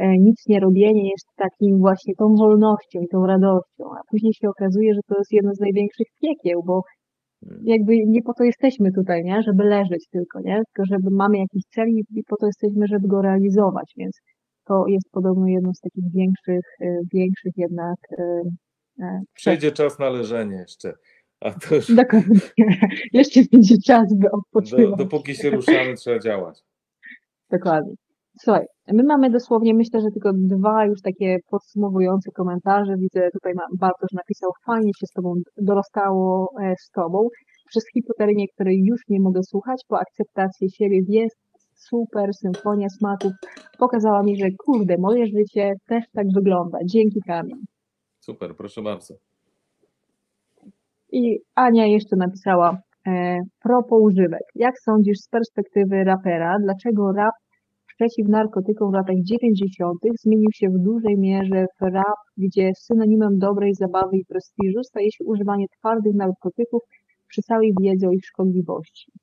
nic nie robienie jest takim właśnie tą wolnością i tą radością, a później się okazuje, że to jest jedno z największych piekieł, bo jakby nie po to jesteśmy tutaj, nie? Żeby leżeć tylko, nie? Tylko żeby mamy jakiś cel i po to jesteśmy, żeby go realizować, więc to jest podobno jedno z takich większych, większych jednak Przyjdzie czas na leżenie jeszcze. A to już... Dokładnie. Jeszcze będzie czas, by odpoczywać. Do, dopóki się ruszamy, trzeba działać. Dokładnie. Słuchaj, my mamy dosłownie, myślę, że tylko dwa już takie podsumowujące komentarze. Widzę, tutaj Bartosz napisał, fajnie się z tobą dorastało z tobą. Przez hipotermię, której już nie mogę słuchać, po akceptację siebie jest super, symfonia smaków. Pokazała mi, że kurde, moje życie też tak wygląda. Dzięki, Kamil. Super, proszę bardzo. I Ania jeszcze napisała, e, propos używek. Jak sądzisz z perspektywy rapera, dlaczego rap przeciw narkotykom w latach dziewięćdziesiątych zmienił się w dużej mierze w rap, gdzie synonimem dobrej zabawy i prestiżu staje się używanie twardych narkotyków przy całej wiedzy o ich szkodliwości?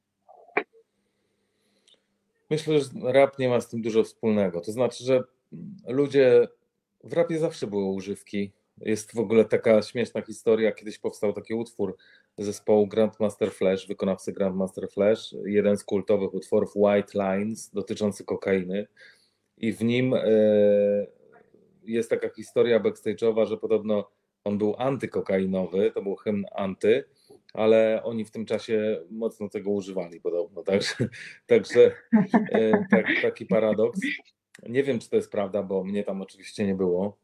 Myślę, że rap nie ma z tym dużo wspólnego. To znaczy, że ludzie, w rapie zawsze były używki. Jest w ogóle taka śmieszna historia, kiedyś powstał taki utwór zespołu Grandmaster Flash, wykonawcy Grandmaster Flash, jeden z kultowych utworów White Lines dotyczący kokainy i w nim jest taka historia backstage'owa, że podobno on był antykokainowy, to był hymn anty, ale oni w tym czasie mocno tego używali podobno, także, także tak, taki paradoks. Nie wiem, czy to jest prawda, bo mnie tam oczywiście nie było.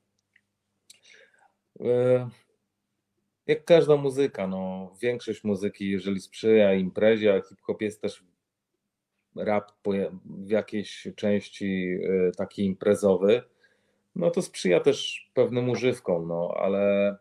Jak każda muzyka, no, większość muzyki, jeżeli sprzyja imprezie, a hip-hop jest też rap w jakiejś części taki imprezowy, no to sprzyja też pewnym używkom, no, ale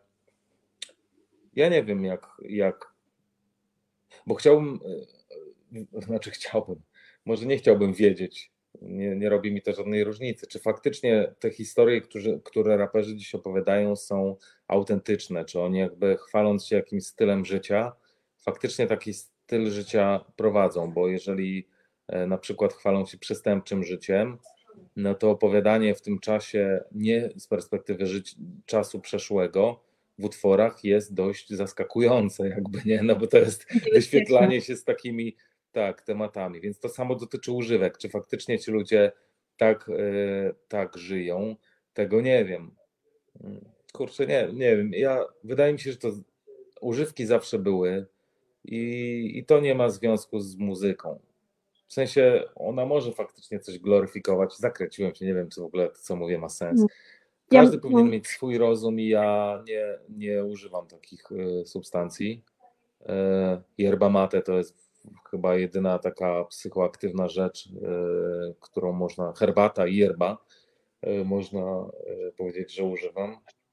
ja nie wiem jak, jak bo chciałbym, znaczy chciałbym, może nie chciałbym wiedzieć, nie, nie robi mi to żadnej różnicy, czy faktycznie te historie, które, które raperzy dziś opowiadają, są autentyczne, czy oni jakby chwaląc się jakimś stylem życia, faktycznie taki styl życia prowadzą, bo jeżeli na przykład chwalą się przestępczym życiem, no to opowiadanie w tym czasie nie z perspektywy życia, czasu przeszłego w utworach jest dość zaskakujące, jakby nie, no bo to jest wyświetlanie się z takimi tak, tematami, więc to samo dotyczy używek. Czy faktycznie ci ludzie tak, yy, tak żyją? Tego nie wiem. Kurczę, nie, nie wiem. Ja, wydaje mi się, że to używki zawsze były i, i to nie ma związku z muzyką. W sensie ona może faktycznie coś gloryfikować. Zakręciłem się, nie wiem, czy w ogóle to, co mówię, ma sens. Każdy ja, powinien no. mieć swój rozum i ja nie, nie używam takich y, substancji. Y, yerba mate to jest chyba jedyna taka psychoaktywna rzecz, y, którą można, herbata i yerba, y, można y, powiedzieć, że używam.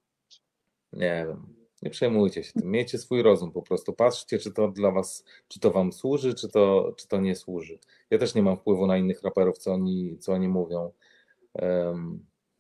Nie wiem, nie przejmujcie się tym, miejcie swój rozum po prostu, patrzcie, czy to dla was, czy to wam służy, czy to, czy to nie służy. Ja też nie mam wpływu na innych raperów, co oni, co oni mówią. Um,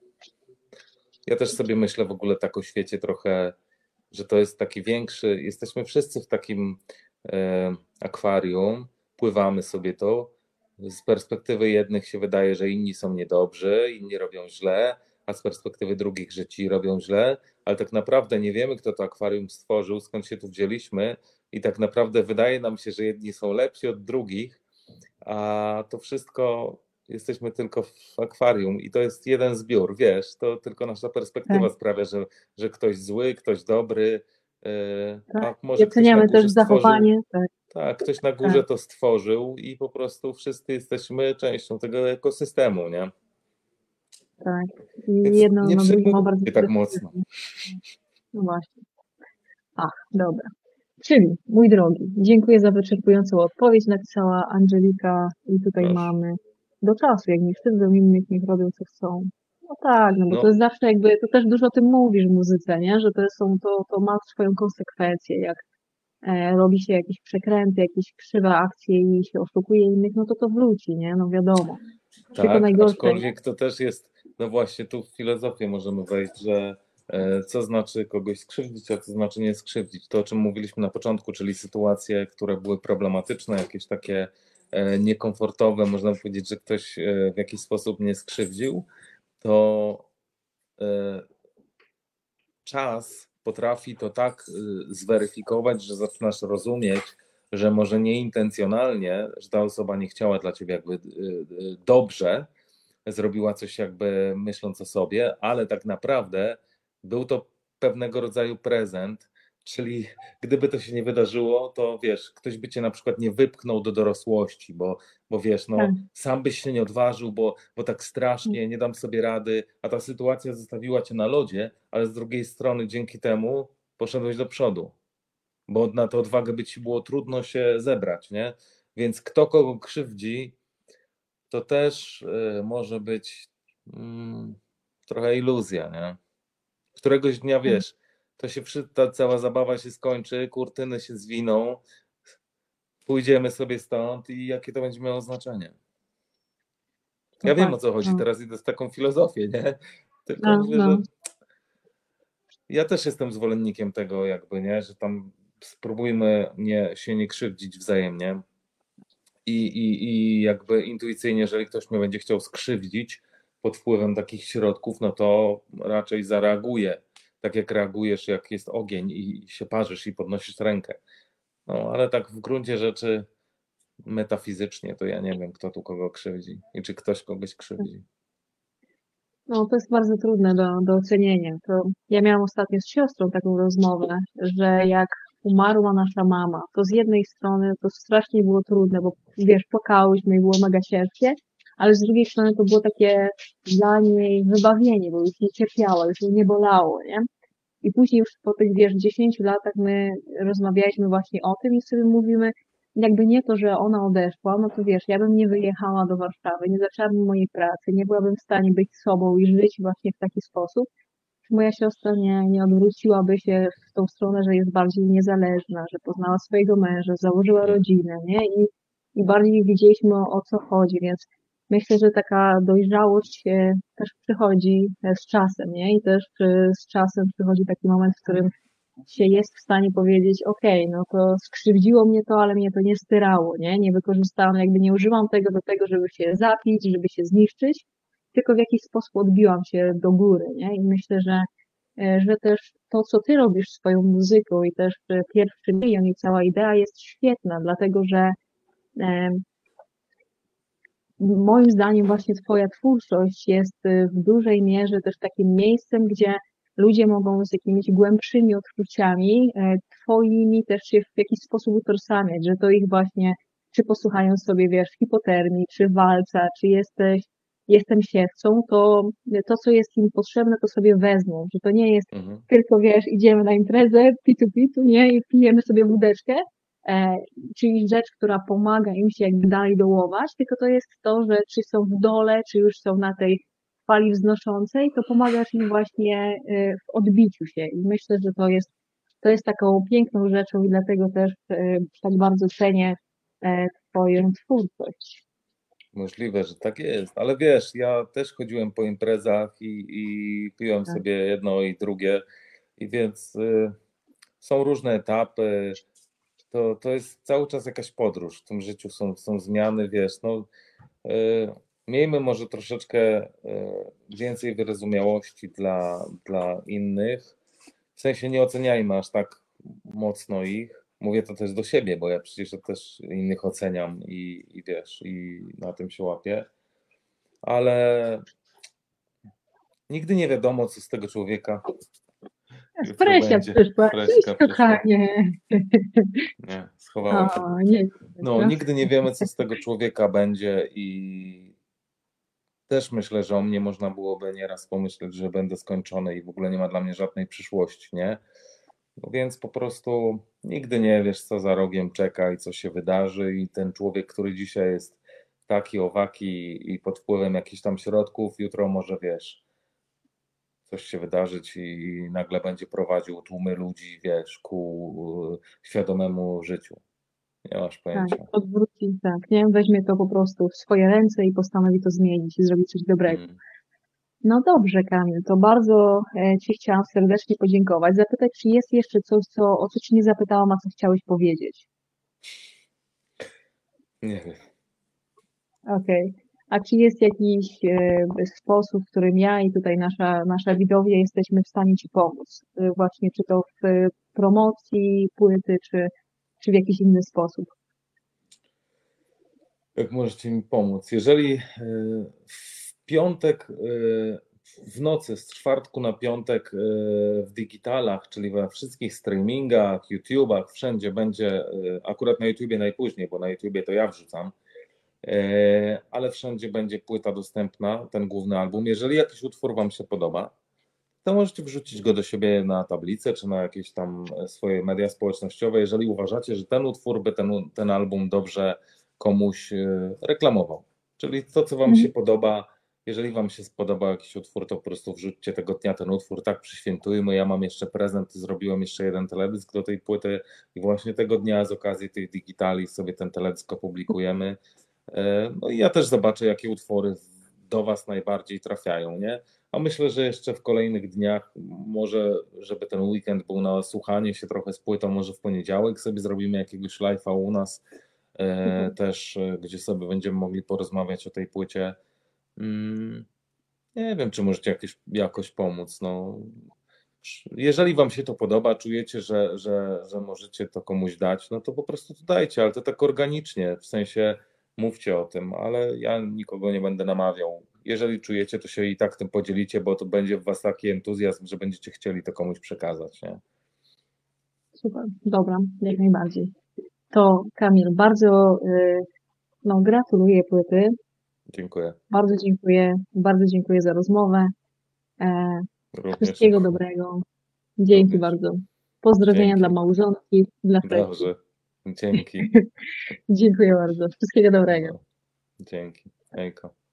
ja też sobie myślę w ogóle tak o świecie trochę, że to jest taki większy, jesteśmy wszyscy w takim e, akwarium, pływamy sobie to, z perspektywy jednych się wydaje, że inni są niedobrzy, inni robią źle, a z perspektywy drugich, że ci robią źle, ale tak naprawdę nie wiemy, kto to akwarium stworzył, skąd się tu wzięliśmy i tak naprawdę wydaje nam się, że jedni są lepsi od drugich, a to wszystko jesteśmy tylko w akwarium i to jest jeden zbiór, wiesz, to tylko nasza perspektywa tak. sprawia, że, że ktoś zły, ktoś dobry, tak. a może I oceniamy też zachowanie. Tak. tak, ktoś na górze tak. to stworzył i po prostu wszyscy jesteśmy częścią tego ekosystemu, nie? Tak. I Więc jedno nie na drugim ma bardzo tak mocno. No właśnie. Ach, dobra. Czyli, mój drogi, dziękuję za wyczerpującą odpowiedź, napisała Angelika i tutaj Proszę. mamy do czasu, jak nie wstydzą innych, niech robią co chcą. No tak, no bo no. to jest zawsze jakby, to też dużo o tym mówisz w muzyce, nie? Że to są, to, to ma swoją konsekwencję, jak e, robi się jakieś przekręty, jakieś krzywe akcje i się oszukuje innych, no to to wróci, nie? No wiadomo. Tak, aczkolwiek to też jest, no właśnie tu w filozofię możemy wejść, że co znaczy kogoś skrzywdzić, a co znaczy nie skrzywdzić. To, o czym mówiliśmy na początku, czyli sytuacje, które były problematyczne, jakieś takie niekomfortowe, można powiedzieć, że ktoś w jakiś sposób mnie skrzywdził, to e, czas potrafi to tak y, zweryfikować, że zaczynasz rozumieć, że może nieintencjonalnie, że ta osoba nie chciała dla ciebie jakby y, y, dobrze, zrobiła coś jakby myśląc o sobie, ale tak naprawdę był to pewnego rodzaju prezent, czyli gdyby to się nie wydarzyło, to wiesz, ktoś by cię na przykład nie wypchnął do dorosłości, bo, bo wiesz, Tak. no sam byś się nie odważył, bo, bo tak strasznie, nie dam sobie rady, a ta sytuacja zostawiła cię na lodzie, ale z drugiej strony dzięki temu poszedłeś do przodu, bo na tę odwagę by ci było trudno się zebrać, nie? Więc kto kogo krzywdzi, to też y, może być mm, trochę iluzja, nie? Któregoś dnia, Tak. wiesz, to się wszy- ta cała zabawa się skończy, kurtyny się zwiną, pójdziemy sobie stąd i jakie to będzie miało znaczenie. To Ja wiem, o fakt. co chodzi, No. teraz idę z taką filozofię, nie? Tylko No, mówię, no. że ja też jestem zwolennikiem tego jakby, nie? Że tam spróbujmy nie, się nie krzywdzić wzajemnie i, i, i jakby intuicyjnie, jeżeli ktoś mnie będzie chciał skrzywdzić pod wpływem takich środków, no to raczej zareaguje, tak jak reagujesz, jak jest ogień i się parzysz i podnosisz rękę. No ale tak w gruncie rzeczy metafizycznie to ja nie wiem, kto tu kogo krzywdzi i czy ktoś kogoś krzywdzi. No, to jest bardzo trudne do, do ocenienia. To ja miałam ostatnio z siostrą taką rozmowę, że jak umarła nasza mama, to z jednej strony to strasznie było trudne, bo wiesz, płakałyśmy i było mega ciężkie, ale z drugiej strony to było takie dla niej wybawienie, bo już nie cierpiała, już jej nie bolało, nie? I później już po tych, wiesz, dziesięciu latach my rozmawialiśmy właśnie o tym i sobie mówimy, jakby nie to, że ona odeszła, no to wiesz, ja bym nie wyjechała do Warszawy, nie zaczęłabym mojej pracy, nie byłabym w stanie być sobą i żyć właśnie w taki sposób, czy moja siostra nie, nie odwróciłaby się w tą stronę, że jest bardziej niezależna, że poznała swojego męża, założyła Mhm. rodzinę, nie? I, i bardziej wiedzieliśmy o, o co chodzi, więc myślę, że taka dojrzałość e, też przychodzi e, z czasem, nie? I też e, z czasem przychodzi taki moment, w którym się jest w stanie powiedzieć, okej, no to skrzywdziło mnie to, ale mnie to nie styrało, nie? Nie wykorzystałam, jakby nie używam tego do tego, żeby się zapić, żeby się zniszczyć, tylko w jakiś sposób odbiłam się do góry, nie? I myślę, że, e, że też to, co ty robisz swoją muzyką i też e, pierwszy milion i cała idea jest świetna, dlatego że e, moim zdaniem właśnie twoja twórczość jest y, w dużej mierze też takim miejscem, gdzie ludzie mogą z jakimiś głębszymi odczuciami e, twoimi też się w jakiś sposób utożsamiać, że to ich właśnie, czy posłuchają sobie, wiesz, hipotermii, czy walca, czy jesteś, jestem siewcą, to to, co jest im potrzebne, to sobie wezmą, że to nie jest Mhm. tylko, wiesz, idziemy na imprezę, pitu pitu, nie, i pijemy sobie wódeczkę, e, czyli rzecz, która pomaga im się jakby dalej dołować, tylko to jest to, że czy są w dole, czy już są na tej fali wznoszącej, to pomagasz im właśnie y, w odbiciu się. I myślę, że to jest, to jest taką piękną rzeczą i dlatego też y, tak bardzo cenię e, Twoją twórczość. Możliwe, że tak jest, ale wiesz, ja też chodziłem po imprezach i, i piłem Tak. sobie jedno i drugie, i więc y, są różne etapy. To, to jest cały czas jakaś podróż. W tym życiu są, są zmiany, wiesz, no, y, miejmy może troszeczkę y, więcej wyrozumiałości dla, dla innych. W sensie nie oceniajmy aż tak mocno ich. Mówię to też do siebie, bo ja przecież też innych oceniam i, i wiesz, i na tym się łapię. Ale nigdy nie wiadomo, co z tego człowieka jutro Spresia będzie. przyszła. Cześć, Freśka przyszła. kochanie. Nie, schowała się. O, nie, No, no. nigdy nie wiemy, co z tego człowieka będzie i też myślę, że o mnie można byłoby nieraz pomyśleć, że będę skończony i w ogóle nie ma dla mnie żadnej przyszłości, nie? No więc po prostu nigdy nie wiesz, co za rogiem czeka i co się wydarzy i ten człowiek, który dzisiaj jest taki, owaki i pod wpływem jakichś tam środków, jutro może, wiesz, coś się wydarzyć i nagle będzie prowadził tłumy ludzi, wiesz, ku y, świadomemu życiu. Nie masz Tak, pojęcia. odwróci, tak, nie? Weźmie to po prostu w swoje ręce i postanowi to zmienić i zrobić coś dobrego. Mm. No dobrze, Kamil, to bardzo e, Ci chciałam serdecznie podziękować. Zapytać, czy jest jeszcze coś, co, o co Ci nie zapytałam, a co chciałeś powiedzieć? Nie wiem. Okej. A czy jest jakiś e, sposób, w którym ja i tutaj nasza, nasza widownia jesteśmy w stanie Ci pomóc? E, Właśnie czy to w e, promocji płyty, czy, czy w jakiś inny sposób? Jak możecie mi pomóc? Jeżeli e, w piątek, e, w nocy z czwartku na piątek e, w digitalach, czyli we wszystkich streamingach, YouTubach, wszędzie będzie, e, akurat na YouTubie najpóźniej, bo na YouTubie to ja wrzucam, e, ale wszędzie będzie płyta dostępna, ten główny album. Jeżeli jakiś utwór Wam się podoba, to możecie wrzucić go do siebie na tablicę, czy na jakieś tam swoje media społecznościowe, jeżeli uważacie, że ten utwór by ten, ten album dobrze komuś e, reklamował. Czyli to, co Wam się Mhm. podoba, jeżeli Wam się spodoba jakiś utwór, to po prostu wrzućcie tego dnia ten utwór, tak przyświętujmy. Ja mam jeszcze prezent, zrobiłem jeszcze jeden teledysk do tej płyty i właśnie tego dnia z okazji tych digitali sobie ten teledysk opublikujemy. E, No i ja też zobaczę, jakie utwory do Was najbardziej trafiają, nie? A myślę, że jeszcze w kolejnych dniach, może żeby ten weekend był na słuchanie się trochę z płytą, może w poniedziałek sobie zrobimy jakiegoś live'a u nas Super. e, też, e, gdzie sobie będziemy mogli porozmawiać o tej płycie. Mm, nie wiem, czy możecie jakieś, jakoś pomóc. No, jeżeli Wam się to podoba, czujecie, że, że, że możecie to komuś dać, no to po prostu to dajcie, ale to tak organicznie, w sensie mówcie o tym, ale ja nikogo nie będę namawiał. Jeżeli czujecie, to się i tak tym podzielicie, bo to będzie w Was taki entuzjazm, że będziecie chcieli to komuś przekazać, nie? Super, dobra, jak najbardziej. To Kamil, bardzo y, no, gratuluję płyty, Dziękuję. bardzo dziękuję, bardzo dziękuję za rozmowę. E, Również, Wszystkiego dobrego. Dzięki również. bardzo. Pozdrowienia dla Dzięki. małżonki, dla Fredki. Dobrze. Dzięki. Dziękuję bardzo. Wszystkiego dobrego. No, dzięki. Hejko.